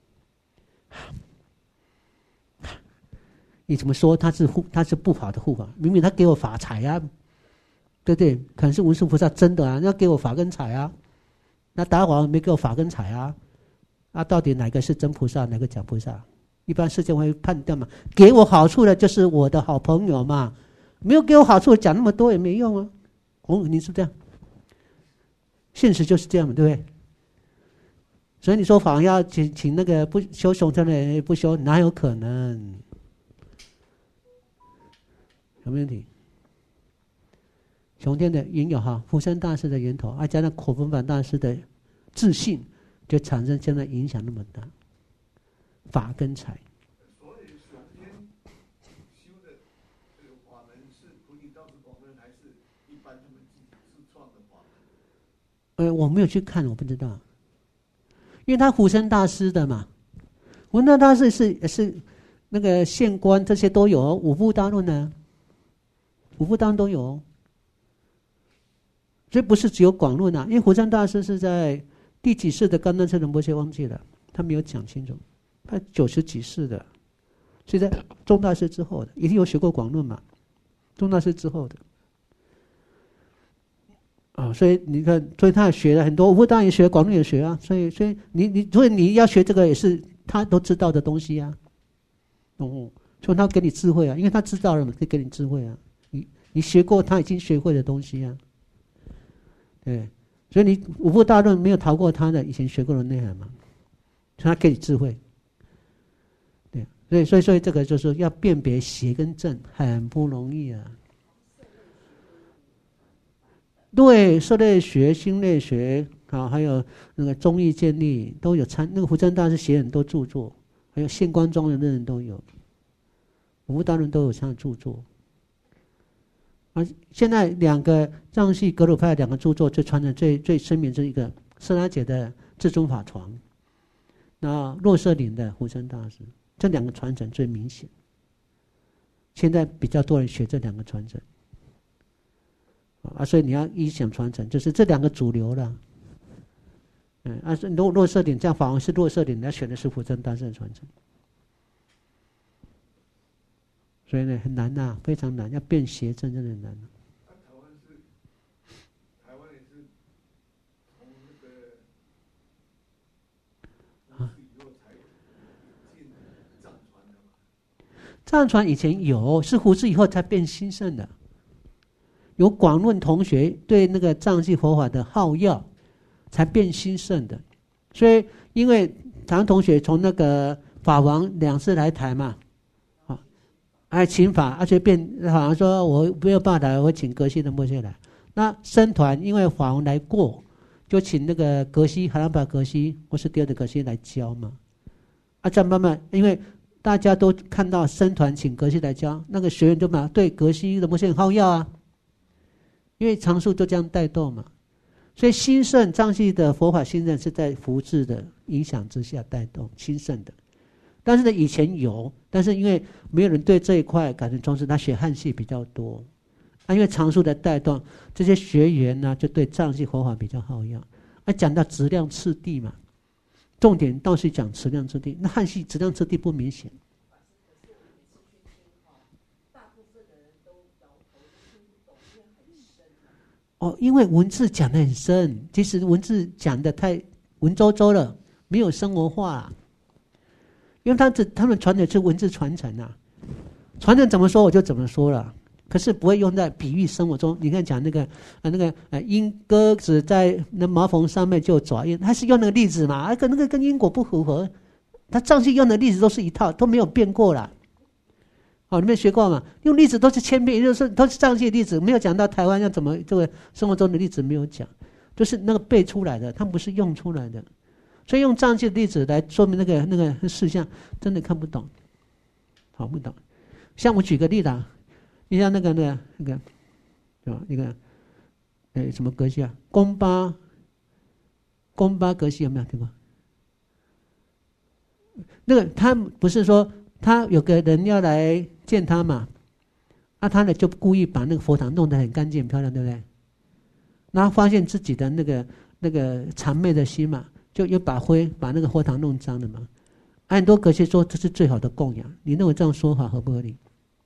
你怎么说他是不法的护法？明明他给我法财对不对？可能是文殊菩萨真的要给我法跟财那达赖王没给我法跟财到底哪个是真菩萨，哪个假菩萨？一般世界会判断嘛，给我好处的就是我的好朋友嘛，没有给我好处讲那么多也没用你是不是这样？现实就是这样对不对？所以你说法要请那个不修雄天的人不修，哪有可能？有没有问题？雄天的因有福生大师的源头，加上口分法大师的自信，就产生现在影响那么大。法跟财， 所以雄天修的这个法门是菩提道次广论，还是一般他们自己自创的法门？ 我没有去看，我不知道，因为他福生大师的嘛，福生大师是那个县官这些都有五部大论五部大论都有所以不是只有广论因为福生大师是在第几世的甘丹车仁波切忘记了，他没有讲清楚。他90几世的，所以在宗大师之后的，一定有学过广论嘛？宗大师之后的，所以你看，所以他也学了很多，五部大论也学，广论也学所以你要学这个也是他都知道的东西所以他给你智慧因为他知道了嘛，可以给你智慧你学过他已经学会的东西对，所以你五部大论没有逃过他的以前学过的内涵嘛，所以他给你智慧。所以这个就是要辨别邪跟正很不容易对，色类学、心类学还有那个中义建立都有那个福生大师写很多著作，还有现观庄严的人都有，五部大论都有这样的著作。现在2个藏系格鲁派2个著作最传承最深明是一个色拉姐的至尊法床，那洛舍林的福生大师。这2个传承最明显，现在比较多人学这2个传承所以你要依想传承，就是这2个主流了是落色点，这样法王是落色点，他选的是辅正大圣传承。所以呢，很难呐，非常难，要辨邪正真的很难。 台湾也是从那个以后才进藏传的嘛。 藏传以前有，是胡适以后才变兴盛的。有广论同学对那个藏系佛法的好要，才变兴盛的。所以，因为台湾同学从那个法王2次来台嘛。还请法，而且好像说我没有办法来，我请格西的莫谢来。那僧团因为法王来过，就请那个格西哈拉巴格西或是第二的格西来教嘛。这样慢慢，因为大家都看到僧团请格西来教，那个学员就嘛对格西的莫谢很好要啊。因为常数就这样带动嘛，所以兴盛藏系的佛法兴盛是在福智的影响之下带动兴盛的。但是呢，以前有，但是因为没有人对这一块感兴重视，他学汉系比较多，因为常数的带动，这些学员呢就对藏系佛法比较好要。讲到质量次第嘛，重点倒是讲质量次第，那汉系质量次第不明显。因为文字讲得很深，其实文字讲得太文绉绉了，没有生活化。因为他们传的是文字传承啊，传承怎么说我就怎么说了，可是不会用在比喻生活中。你看讲那个鹰鸽子在那毛缝上面就爪印，他是用那个例子嘛，那个跟因果不符合，他藏系用的例子都是一套，都没有变过了。你们学过嘛？用例子都是千遍，就是都是藏系例子，没有讲到台湾要怎么这个生活中的例子没有讲，就是那个背出来的，他不是用出来的。所以用藏系的例子来说明那个事项，真的看不懂，好不懂。像我举个例子啊，你像那个什么格西啊，宫巴格西有没有听过？那个他不是说他有个人要来见他嘛，他呢就故意把那个佛堂弄得很干净很漂亮，对不对？然后发现自己的那个谄媚的心嘛。就又把那个佛堂弄脏了嘛？很多格西说这是最好的供养，你认为这样说法合不合理？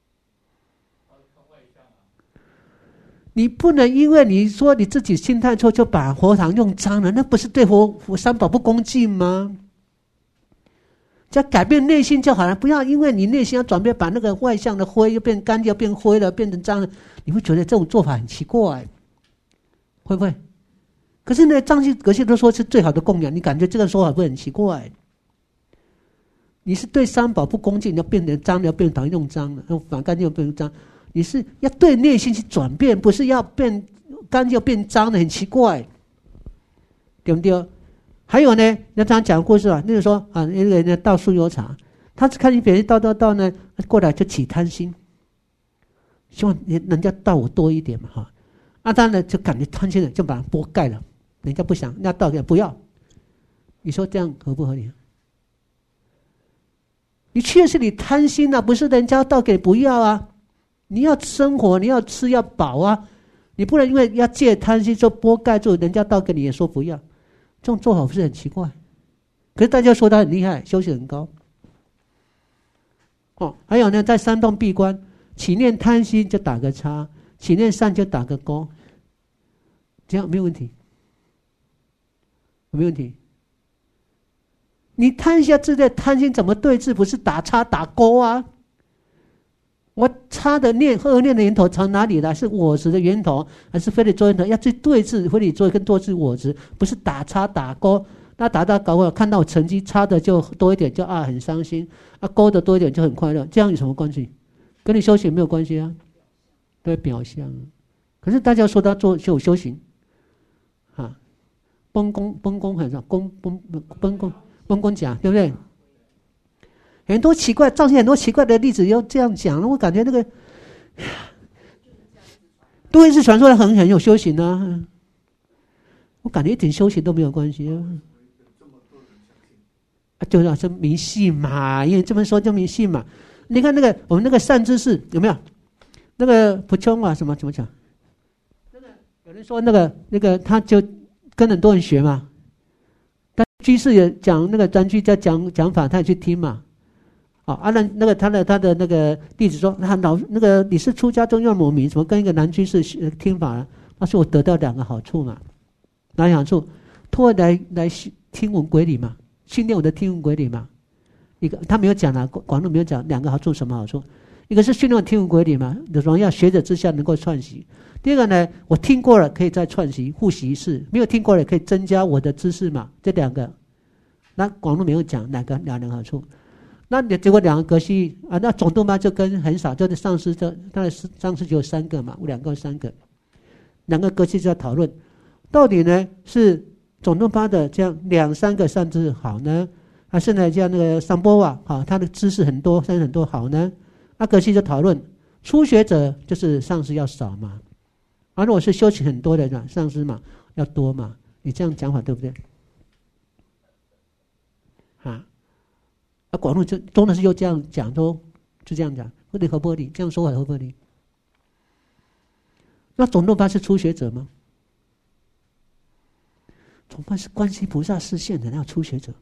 你不能因为你说你自己心态错就把佛堂用脏了，那不是对佛三宝不恭敬吗？只要改变内心就好了，不要因为你内心要转变，把那个外向的灰又变干净，又变灰了，变成脏了，你会觉得这种做法很奇怪，会不会？可是呢，藏系格西都说是最好的供养，你感觉这个说法会很奇怪？你是对三宝不恭敬，要变成脏，要变成用脏了，反干净又变成脏。你是要对内心去转变，不是要变干净又变脏的，很奇怪，对不对？还有呢，那常讲故事啊，那个说那个人倒酥油茶，他是看你别人倒呢，过来就起贪心，希望人家倒我多一点嘛哈。他呢就感觉贪心了，就把它拨盖了。人家不想，那倒给不要，你说这样合不合理？你确实你贪心啊，不是人家倒给不要啊。你要生活，你要吃要饱啊，你不能因为要戒贪心就拨盖住，人家倒给你也说不要，这种做法不是很奇怪？可是大家说他很厉害，修行很高。还有呢，在三洞闭关，起念贪心就打个叉，起念善就打个勾，这样没有问题。有没有问题？你贪一下自在贪心怎么对治？不是打叉打勾啊！我叉的恶念的源头从哪里来？是我执的源头，还是非理作源头？要去对治非理作跟对治我执，不是打叉打勾。那打搞我看到我成绩差的就多一点，就很伤心；勾的多一点就很快乐。这样有什么关系？跟你修行没有关系啊，对表象。可是大家说他修行。崩弓很少，崩弓甲，对不对？很多奇怪，造成很多奇怪的例子，要这样讲，我感觉那个都会是传说的很有修行啊。我感觉一点修行都没有关系啊，就是迷信嘛，因为这么说就迷信嘛。你看那个我们那个善知识有没有？那个普琼啊，怎么讲？那个有人说那个他就跟很多人学嘛， 居士也讲那个专居在讲法，他也去听嘛。那个他的那个弟子说，那个你是出家中要某名，怎么跟一个男居士听法呢？他说我得到2个好处嘛，哪两个好处？通过来听闻轨理嘛，训练我的听闻轨理嘛。一个他没有讲广论没有讲2个好处，什么好处？一个是训练我听闻轨理嘛，荣耀学者之下能够串习。第二个呢，我听过了可以再串习复习一次，没有听过了可以增加我的知识嘛，这2个。那广论没有讲两个好处。那结果2个格西啊，那总督嘛就跟很少，就是上师上师只有3个嘛，2个3个，2个格西就要讨论，到底呢是总督巴的这样2、3个善知识好呢，还是呢像那个桑波瓦他的知识很多，善知识很多好呢？那格西就讨论，初学者就是上师要少嘛，而如果是修行很多的人，上师嘛要多嘛，你这样讲法对不对？广论就中的是又这样讲，就这样讲，合理合不合理？这样说法合不合理？那总督巴是初学者吗？总督巴是观世菩萨示现的，那初学者，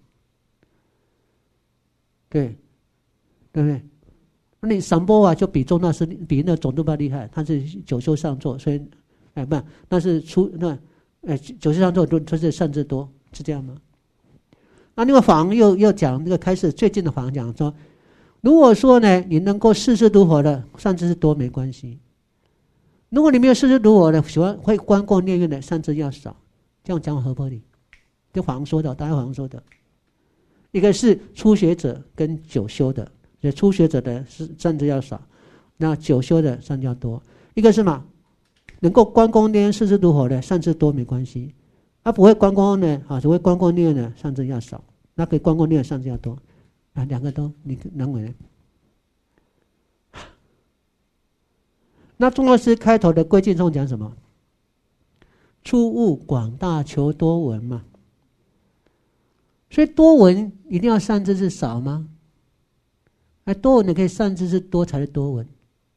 对不对？那你桑波瓦就比宗大师比那总督巴厉害，他是9修上座，所以不，那是9修上座就是善知多，是这样吗？那另外法王又讲那个开始最近的法王讲说，如果说呢你能够视事如火的善知识多没关系，如果你没有视事如火的喜欢会观过念愿的善知要少，这样讲合不合理？这法王说的，大家法王说的，一个是初学者跟9修的，所以初学者的善知要少，那9修的善知要多。一个是嘛，能够观过念视事如火的善知多没关系。不会观光呢只会观光念呢善知要少，那可以观光念善知要多，2个都你认为呢？那中药师开头的归敬颂讲什么？初悟广大求多闻嘛，所以多闻一定要善知识少吗？多闻的可以善知识多才是多闻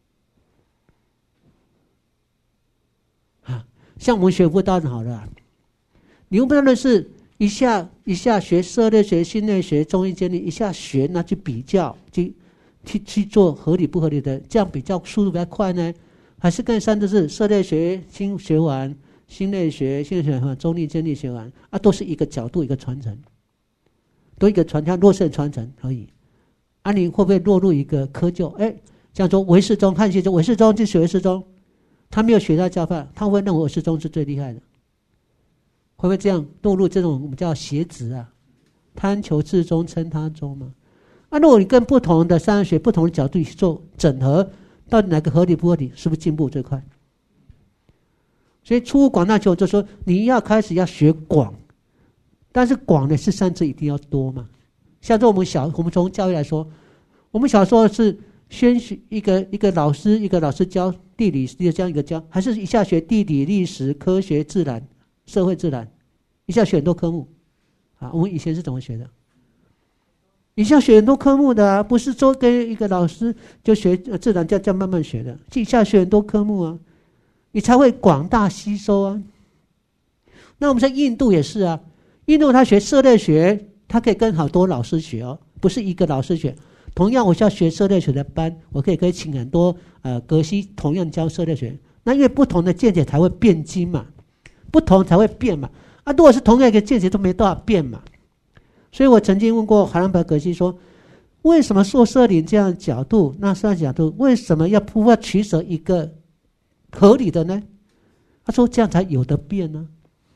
像我们学佛道好了你用不到的是一下学色类学、心类学、中医监理，一下学那去比较，去做合理不合理的，这样比较速度比较快呢？还是更深的是色类学新学完，心类学完，中医监理学完都是一个角度一个传承，都一个传承落圣传承而已。你会不会落入一个窠臼？这样说唯识宗汉系宗，唯识宗就学唯识宗，他没有学他教法，他会认为唯识宗是最厉害的。会不会这样落入这种我们叫邪执贪求自宗称他宗嘛？如果你跟不同的三学不同的角度去做整合，到底哪个合理不合理，是不是进步最快？所以初悟广大求就说你要开始要学广，但是广呢是善知一定要多嘛。像我们从教育来说，我们小时候是先学一个老师教地理，这样一个教，还是一下学地理、历史、科学、自然、社会自然，一下学很多科目我们以前是怎么学的？一下学很多科目的不是说跟一个老师就学自然这样慢慢学的，一下学很多科目你才会广大吸收那我们在印度也是印度他学社类学，他可以跟好多老师学不是一个老师学。同样我需要学社类学的班，我可以请很多格西同样教社类学，那因为不同的见解才会变精嘛，不同才会变嘛如果是同样一个见解都没办法变嘛。所以我曾经问过海兰白格西说，为什么做摄领这样的角度，那这样角度为什么要取舍一个合理的呢？他说这样才有得变呢，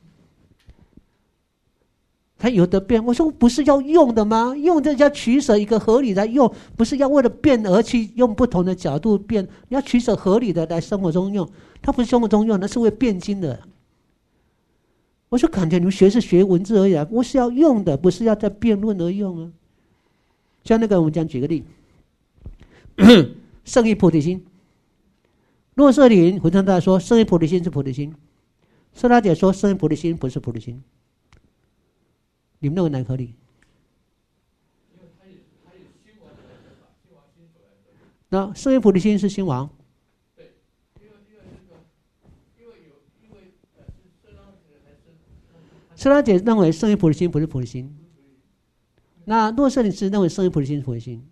才有得变。我说不是要用的吗？用这叫取舍一个合理来用，不是要为了变而去用不同的角度变，你要取舍合理的来生活中用，它不是生活中用，那是为变精的。我说感觉你们学是学文字而已不是要用的，不是要在辩论而用像那个我们讲举个例圣意菩提心，若舍林回向大说圣意菩提心是菩提心，色拉姐说圣意菩提心不是菩提心，你们认为哪个合理？那圣意菩提心是心王， 舍拉姐认为圣意菩提心不是菩提心，那洛舍林是认为圣意菩提心是菩提心。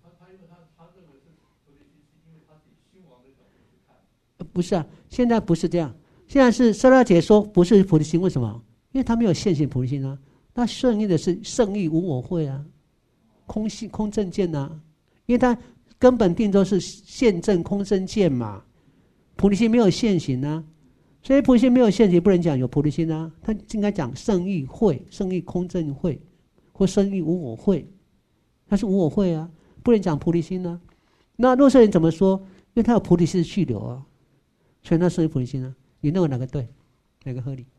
不是啊，现在不是这样，现在是舍拉姐说不是菩提心，为什么？因为他没有现行菩提心啊，那圣意的是圣意无我会啊，空性空正见啊，因为他根本定都是现证空正见嘛，菩提心没有现行啊，所以菩提心没有现行，不能讲有菩提心啊，他应该讲圣意会、圣意空正会或圣意无我会，他是无我会啊，不能讲菩提心啊。那洛舍人怎么说？因为他有菩提心的去留啊，所以那圣意菩提心啊，你认为哪个对，哪个合理？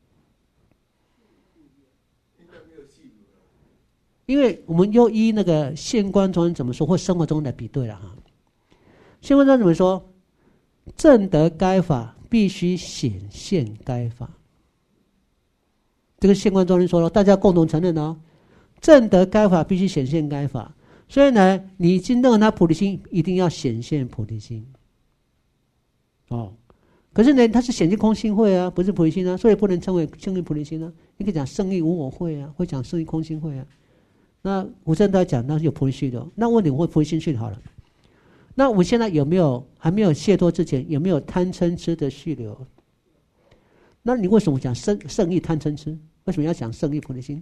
因为我们又依那个现观中怎么说，或生活中来比对了哈。现观中怎么说？证得该法必须显现该法，这个现观中人说了，大家共同承认哦。证得该法必须显现该法，所以呢，你已经认为他菩提心，一定要显现菩提心。哦，可是呢，它是显现空性会啊，不是菩提心啊，所以不能称为圣意菩提心啊。你可以讲圣意无我会啊，会讲圣意空性会啊。那古圣都讲那是有菩提心的，那问你会菩提心去好了。那我们现在有没有还没有解脱之前，有没有贪嗔痴的续流？那你为什么讲圣意贪嗔痴？为什么要讲圣意菩提心？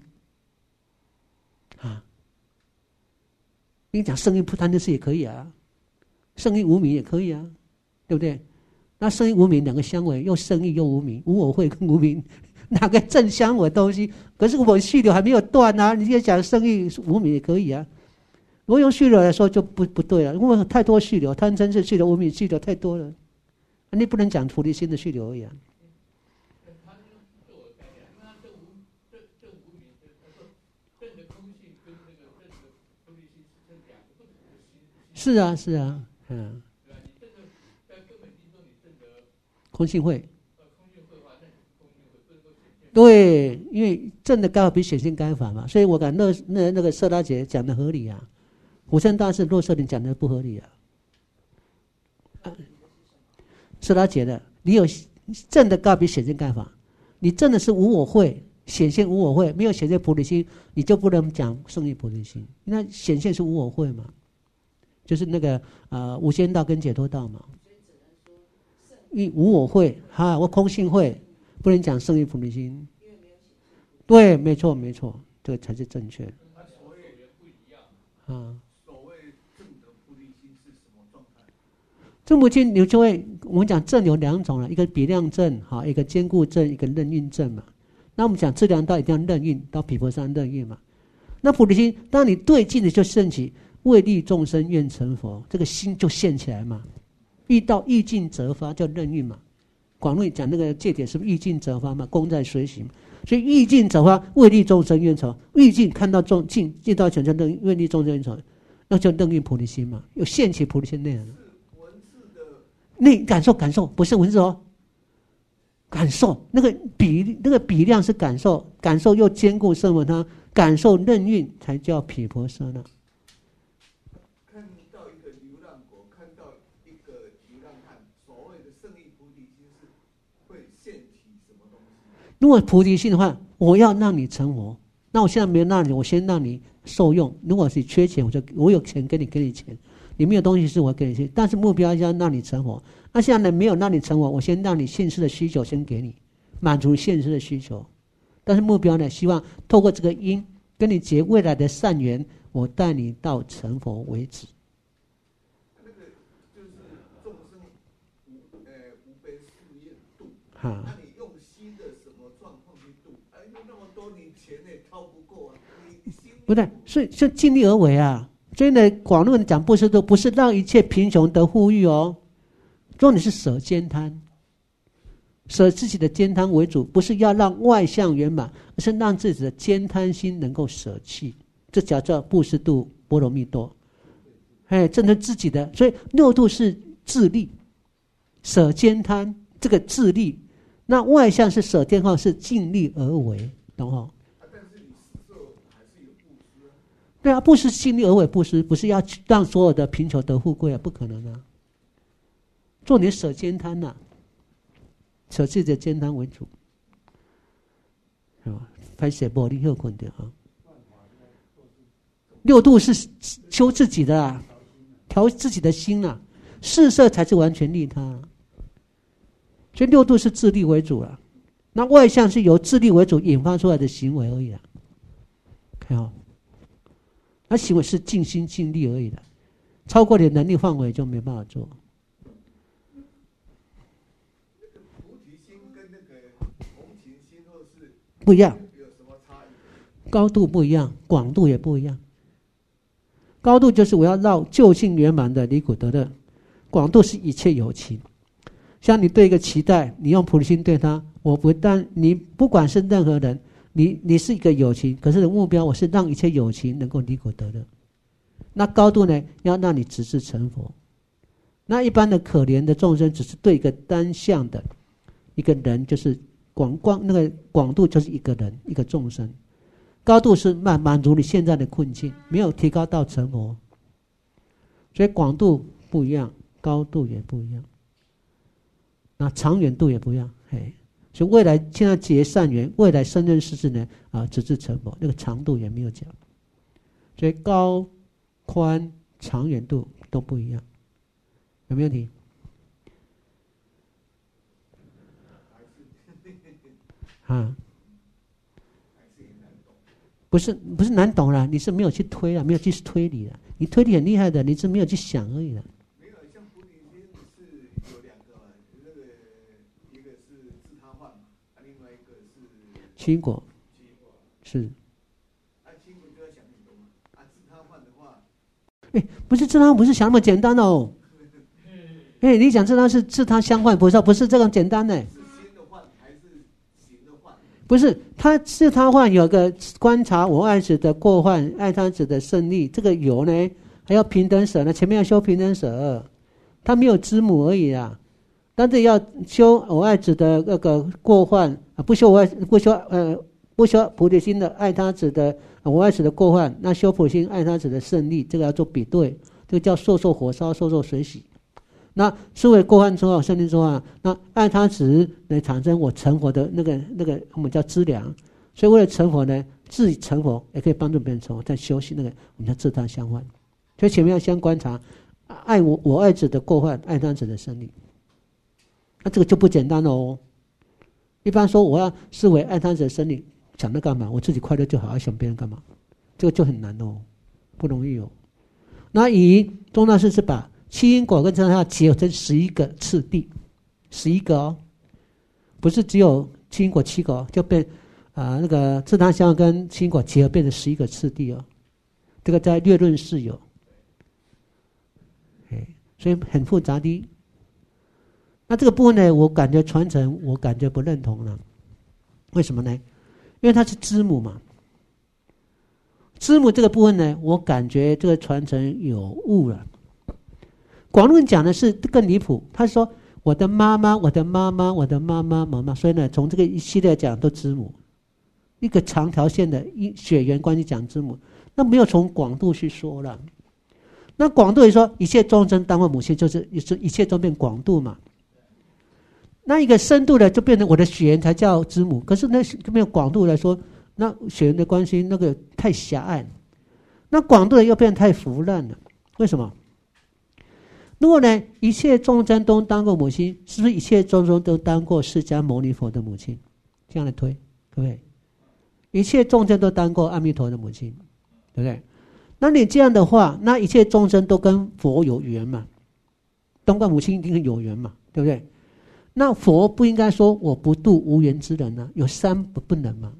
啊，你讲圣意不贪嗔痴也可以啊，圣意无明也可以啊，对不对？那圣意无明两个相违，又圣意又无明，无我会跟无明。哪个正相我的东西？可是我续流还没有断啊！你也讲圣意无明也可以啊。如果用续流来说就不对了，因为太多续流，贪嗔痴续流、无明续流太多了，你不能讲菩提心的续流而已啊。是啊，是啊，嗯。空性会。对，因为证的该法比显现该法嘛，所以我感那个舍拉姐讲的合理啊，普生大士洛舍林讲的不合理啊。舍拉姐的，你有证的该比显现该法，你证的是无我会，显现无我会，没有显现菩提心，你就不能讲圣意菩提心。那显现是无我会嘛，就是那个无间道跟解脱道嘛。无我会哈，我空性会。不能讲圣意菩提心，对，没错，没错，这个才是正确的。啊， 所谓正的菩提心是什么状态？ 正菩提心，你就会我们讲正有两种了，一个比量正，哈，一个坚固正，一个任运正嘛。那我们讲质量道一定要任运，到毗婆山任运嘛。那菩提心，当你对境的就升起，为利众生愿成佛，这个心就现起来嘛。遇到意境则发，叫任运嘛。广论讲那个戒点是不是意境则发嘛？功在随行，所以意境则发，为利众生愿成。意境看到境到全就为利众生愿成，那就任运菩提心嘛，有现起菩提心内容。 文字的内感受，不是文字哦，感受那个比量是感受，感受又兼顾圣闻他，感受任运才叫毗婆舍那。 看到一个流浪狗，看到一个流浪汉，所谓的圣意菩提心是会现起什么东西？ 如果菩提心的话，我要让你成佛，那我现在没有让你，我先让你受用。如果是缺钱，我有钱给你钱，你没有东西是我给你钱，但是目标要让你成佛。那现在呢没有让你成佛，我先让你现世的需求先给你，满足现世的需求。但是目标呢，希望透过这个因跟你结未来的善缘，我带你到成佛为止。 那个就是众生无悲誓愿度， 哈， 那你用心的什么状况去度？那么多年钱也掏不够啊！你心不对，是尽力而为啊。所以呢，广论讲布施都不是让一切贫穷得富裕哦，重点是舍兼贪，舍自己的兼贪为主，不是要让外相圆满，而是让自己的兼贪心能够舍弃，这叫布施度波罗蜜多。真的自己的，所以六度是自利，舍兼贪这个自利，那外相是舍兼贪是尽力而为，懂吗？对啊，布施尽力而为布施，不是要让所有的贫穷得富贵啊，不可能啊。重点舍兼贪呐，舍自己的兼贪为主，是吧？ 拍写玻璃又困的啊。六度是修自己的啦，调自己的心啦，四摄才是完全利他。所以六度是自利为主啦，那外向是由自利为主引发出来的行为而已啦。看好，那行为是尽心尽力而已的，超过你的能力范围就没办法做。 菩提心跟那个同情心或是不一样， 有什么差异？ 高度不一样，广度也不一样。高度就是我要绕究竟圆满的离苦得乐，广度是一切有情。像你对一个期待，你用菩提心对他，我不但你不管是任何人，你是一个有情，可是目标我是让一切有情能够离苦得乐。那高度呢，要让你直至成佛。那一般的可怜的众生，只是对一个单向的一个人，就是那个广度就是一个人一个众生。高度是满足你现在的困境，没有提高到成佛，所以广度不一样，高度也不一样，那长远度也不一样。所以未来现在结善缘，未来生任世世呢直至成佛，那个长度也没有讲，所以高宽长远度都不一样，有没有问题？不是难懂了，你是没有去推了，没有去推理了。你推理很厉害的，你是没有去想而已的。 没有，像菩提心是有两个嘛，那个一个是自他换嘛，另外一个是七果，是。 七果就要想很多嘛，自他换的话， 不是自他不是想那么简单哦。你讲自他是自他相换，不是这样简单的。不是，他是他换有个观察我爱子的过患，爱他子的胜利，这个有呢，还要平等舍呢，前面要修平等舍，他没有知母而已啊，但是要修我爱子的那个过患，不修菩提心的爱他子的我爱子的过患，那修菩提心爱他子的胜利，这个要做比对，这个叫受火烧，受水洗。那思维过患之后，胜利之后那爱他子来产生我成佛的那个我们叫资粮，所以为了成佛呢，自己成佛也可以帮助别人成佛，在修习那个我们叫自他相换。所以前面要先观察爱我爱子的过患，爱他子的胜利，那这个就不简单哦。一般说我要视为爱他子的胜利，想那干嘛？我自己快乐就好，要想别人干嘛？这个就很难哦，不容易哦。那以宗大师是把七因果跟自他相结合成11个次第，11个哦，不是只有七因果7个哦，就变那个自他相跟七因果结合变成11个次第哦。这个在略论是有，所以很复杂的。那这个部分呢，我感觉传承，我感觉不认同了。为什么呢？因为它是知母嘛。知母这个部分呢，我感觉这个传承有误了。广论讲的是更离谱，他说我的妈妈，我的妈妈，我的妈妈，妈妈，所以呢，从这个一系列讲都知母，一个长条线的血缘关系讲知母，那没有从广度去说了。那广度也说一切众生当为母亲，就是一切都变广度嘛。那一个深度的就变成我的血缘才叫知母，可是那没有广度来说，那血缘的关系那个太狭隘，那广度的又变得太腐烂了。为什么？如果呢，一切众生都当过母亲，是不是一切众生都当过释迦牟尼佛的母亲？这样来推，可不可以？一切众生都当过阿弥陀的母亲，对不对？那你这样的话，那一切众生都跟佛有缘嘛？当过母亲一定有缘嘛，对不对？那佛不应该说我不度无缘之人呢？有3不能吗？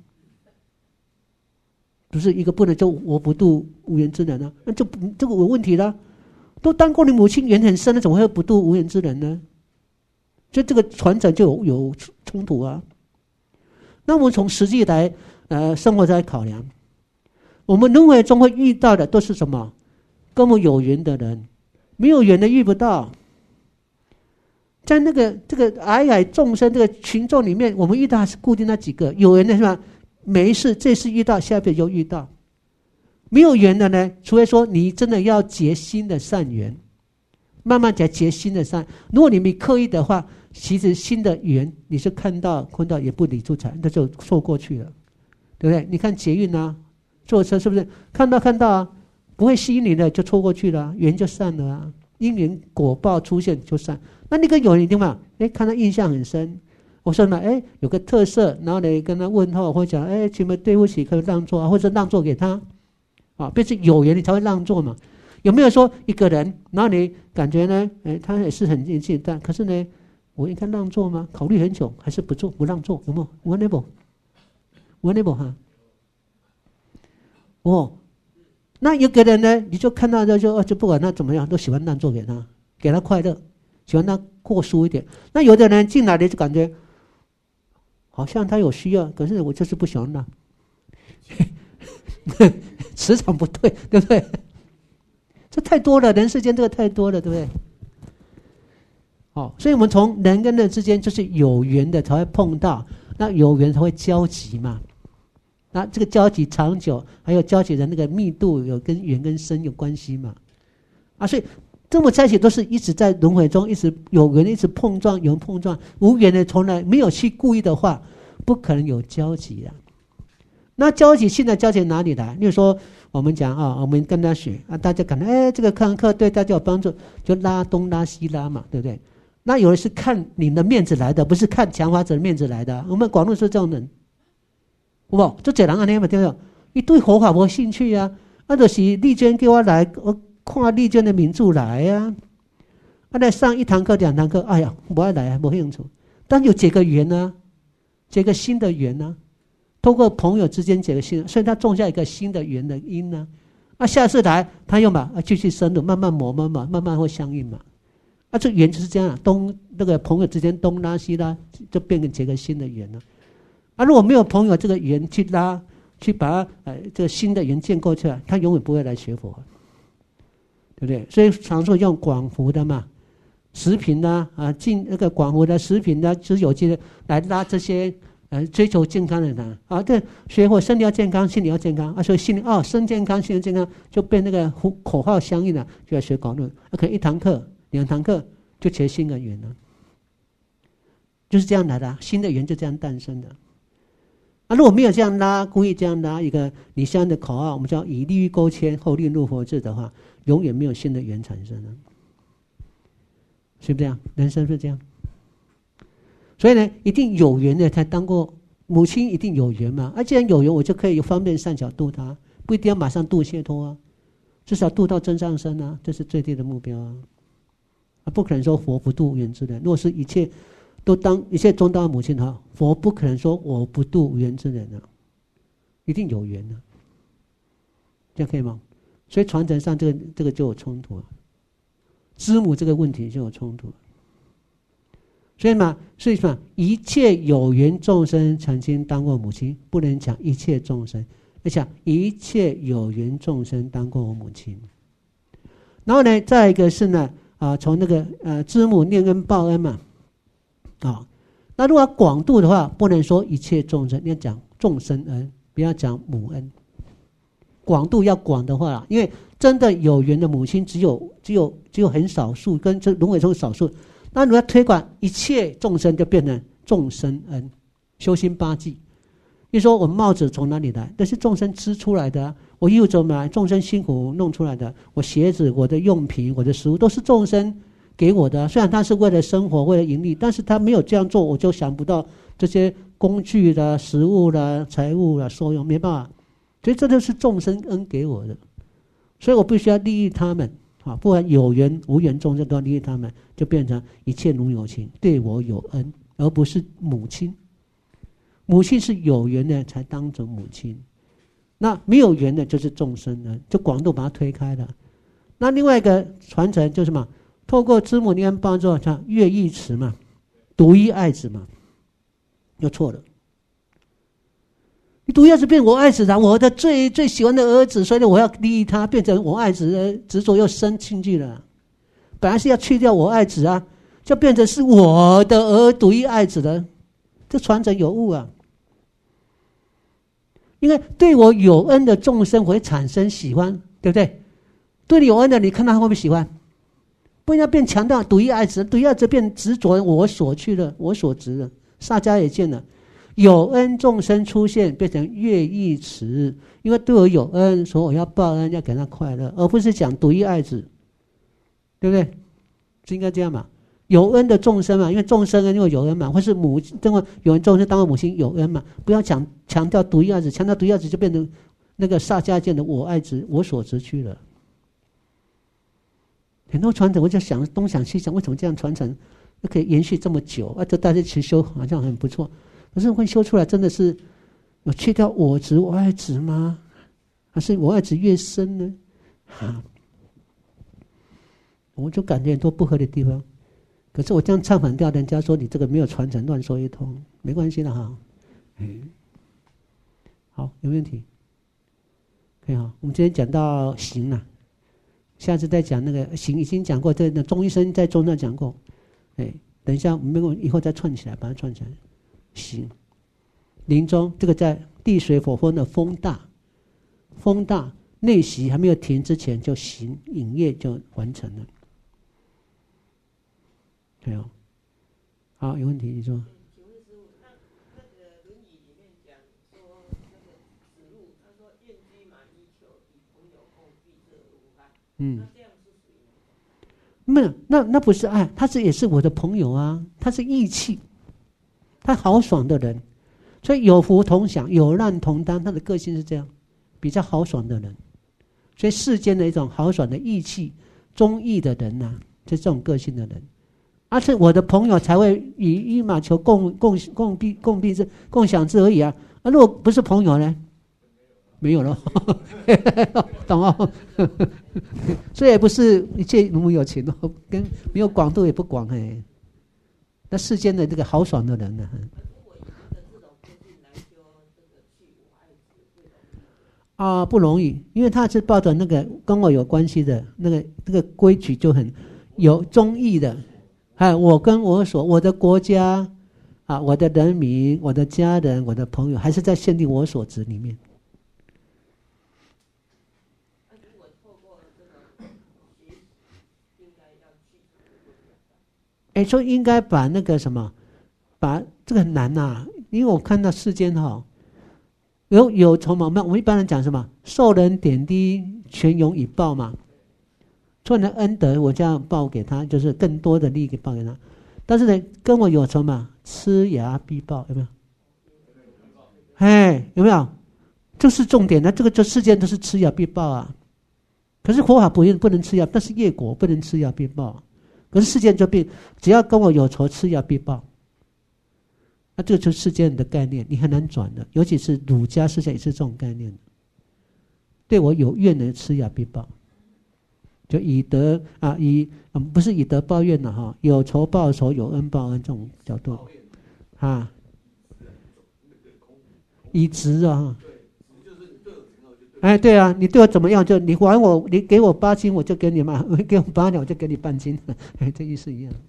不是一个不能就我不度无缘之人呢？那就这个有问题了。都当过你母亲缘很深的，怎么会不度无缘之人呢？所以这个传承就有冲突啊。那我们从实际来生活来考量，我们轮回中会遇到的都是什么？跟我们有缘的人，没有缘的遇不到。在这个矮众生这个群众里面，我们遇到还是固定那几个有缘的是吧？没事，这次遇到，下辈子又遇到。没有缘的呢，除非说你真的要结新的善缘，慢慢结新的善。如果你没刻意的话，其实新的缘你是看到也不理出财，那就错过去了。 对不对？你看捷运啊，坐车是不是看到啊，不会吸引你的就错过去了啊，缘就散了啊，因缘果报出现就散。那个有人一定嘛，看他印象很深。我说呢，有个特色，然后呢跟他问候或讲，请问对不起，可以让座啊，或者让座给他啊，毕竟有缘你才会让座嘛。有没有说一个人，然后你感觉呢，他也是很年轻，但可是呢，我应该让座吗？考虑很久，还是不让座？有没有 ？Unable 哈。那有个人呢，你就看到就不管他怎么样，都喜欢让座给他，给他快乐，喜欢他过疏一点。那有的人进来的就感觉好像他有需要，可是我就是不喜欢让，磁场不对，对不对？这太多了，人世间这个太多了，对不对？所以我们从人跟人之间就是有缘的才会碰到，那有缘才会交集嘛。那这个交集长久，还有交集的那个密度有跟缘跟深有关系嘛。所以这么在一起都是一直在轮回中，一直有缘，一直碰撞，有人碰撞，无缘的从来没有去故意的话，不可能有交集啊。那交集现在交集哪里来？例如说我们讲我们跟他学大家感觉这个课对大家有帮助，就拉东拉西拉嘛，对不对？那有人是看你的面子来的，不是看强化者的面子来的。我们广东是这种人，有无？就这人安尼嘛，对不对？伊对佛法无兴趣啊，就是丽娟叫我来，我看丽娟的名著来啊，来上1堂课2堂课，哎呀，不爱来啊，没兴趣。但有结个缘啊，结个新的缘啊，透过朋友之间结个新，所以他种下一个新的缘的因啊。下次来他又继续深入，慢慢磨，慢慢会相应嘛。这缘就是这样，那个朋友之间东拉西拉，就变成结个新的缘了。如果没有朋友这个缘去拉，去把这个新的缘建构出来，他永远不会来学佛，对不对？所以常说用广福的嘛，食品进那个广福的食品就是有机的来拉这些追求健康的人对，学佛身体要健康，心理要健康所以心理身健康，心理健康就变那个口号相应了，就要学广论，可能1堂课2堂课就结新的缘了，就是这样来的新的缘就这样诞生的。如果没有这样拉，故意这样拉一个你相应的口号，我们叫以利益勾牵，后利入佛智的话，永远没有新的缘产生了，是不是这样？人生是这样。所以呢，一定有缘的才当过母亲，一定有缘嘛。既然有缘，我就可以方便善巧度他，不一定要马上度解脱至少度到真上身这是最低的目标不可能说佛不度无缘之人。如果是一切中当母亲佛不可能说我不度无缘之人一定有缘这样可以吗？所以传承上这个就有冲突知母这个问题就有冲突。所以什么？一切有缘众生曾经当过母亲，不能讲一切众生，要讲一切有缘众生当过我母亲。然后呢，再一个是呢从那个知母念恩报恩嘛那如果广度的话，不能说一切众生，要讲众生恩，不要讲母恩。广度要广的话因为真的有缘的母亲只有很少数，跟这轮回中少数。那如果推广一切众生，就变成众生恩，修心8际。你说我们帽子从哪里来？那是众生织出来的我衣服怎么来？众生辛苦弄出来的。我鞋子、我的用品、我的食物都是众生给我的虽然他是为了生活，为了盈利，但是他没有这样做，我就想不到这些工具啦、食物啦、财物啦、受用，没办法。所以这就是众生恩给我的，所以我必须要利益他们不管有缘无缘众生都要利益他们，就变成一切如有情，对我有恩，而不是母亲。母亲是有缘的才当成母亲，那没有缘的就是众生恩，就广度把它推开了。那另外一个传承就是什么？透过知母念恩报之后，像乐义慈嘛，独一爱子嘛，又错了。你独一爱子变我爱子我的最喜欢的儿子，所以我要利益他，变成我爱子的执着又生进去了。本来是要去掉我爱子就变成是我的儿独一爱子了，这传承有误因为对我有恩的众生会产生喜欢，对不对？对你有恩的，你看他会不会喜欢？不应该变强调独一爱子，独一爱子变执着我所去了，我所执了。萨迦也见了， 有恩众生出现变成乐义词，因为对我有恩，所以我要报恩，要给他快乐，而不是讲独一爱子，对不对？是应该这样嘛？有恩的众生嘛，因为众生因为有恩嘛，或是母因为有恩众生当为母亲有恩嘛，不要强调独一爱子，强调独一爱子就变成那个萨迦见的我爱子我所执去了。很多传承我就想东想西想，为什么这样传承可以延续这么久啊？这大家去修好像很不错，可是会修出来真的是有去掉我执我爱执吗？还是我爱执越深呢？我就感觉很多不合理的地方。可是我这样唱反调，人家说你这个没有传承，乱说一通，没关系的哈。好，有问题？可以哈。我们今天讲到行了，下次再讲那个行，已经讲过，在那中医生在中那讲过。等一下我们以后再串起来，把它串起来。行，临终这个在地水火风的风大，风大内息还没有停之前就行，营业就完成了。对哦，好，有问题你说。 请问师父，那个《论语》里面讲说，那个子路他说愿居马衣裘，与朋友共避这无碍。那这样是属于没有，那不是爱，他也是我的朋友啊，他是义气，他豪爽的人，所以有福同享，有难同当，他的个性是这样，比较豪爽的人，所以世间的一种豪爽的义气、忠义的人呐，就这种个性的人。而且我的朋友才会以一马球共享之而已啊！如果不是朋友呢？没有了，懂哦？所以也不是一切如母有情哦，跟没有广度也不广哎。那世间的这个豪爽的人呢？不容易，因为他是抱着那个跟我有关系的那个规矩就很有忠义的。我跟我的国家我的人民，我的家人，我的朋友，还是在限定我所执里面。说应该把那个什么，把这个很难呐，因为我看到世间有筹码，我们一般人讲什么？受人点滴，全勇以报嘛。做人的恩德，我这样报给他，就是更多的利益报给他。但是呢，跟我有仇嘛，吃牙必报，有没有？有没有？这是重点的，这世间都是吃牙必报啊。可是佛法不能吃牙，但是业果不能吃牙必报。可是世间就变，只要跟我有仇，吃牙必报。那这个就是世间的概念，你很难转的。尤其是儒家思想也是这种概念。对我有怨的，吃牙必报。就以德不是以德报怨的哈，有仇报仇，有恩报恩这种角度以直啊，对啊，你对我怎么样，就你还我，你给我8斤，我就给你嘛；给我8两，我就给你半斤，这意思一样。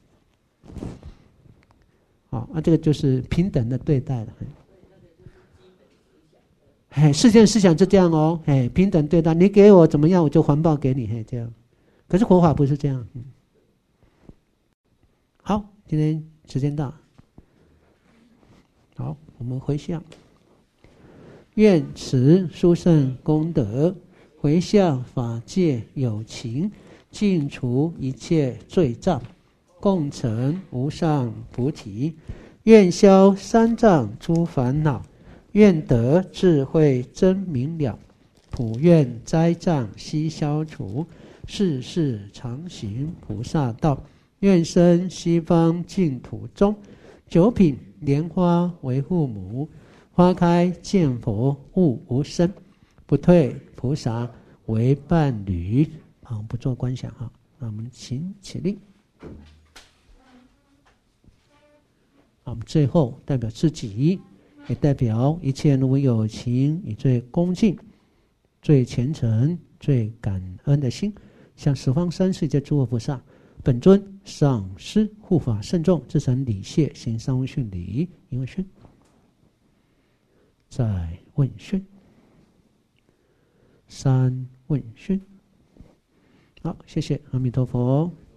好，这个就是平等的对待了。世间思想就这样哦，平等对待，你给我怎么样，我就还报给你，这样。可是佛法不是这样。好，今天时间到，好，我们回向。愿持殊胜功德，回向法界有情，尽除一切罪障，共成无上菩提。愿消三障诸烦恼，愿得智慧真明了，普愿灾障悉消除，世世常行菩萨道。愿生西方净土中，九品莲花为父母，花开见佛悟无生，不退菩萨为伴侣。好，不做观想哈，那我们请起立。我们最后代表自己，也代表一切如有情，以最恭敬、最虔诚、最感恩的心，向十方三世界诸佛菩萨、本尊、上师、护法圣众，至诚礼谢，行三问讯礼，一问讯，再问讯，三问讯。好，谢谢阿弥陀佛。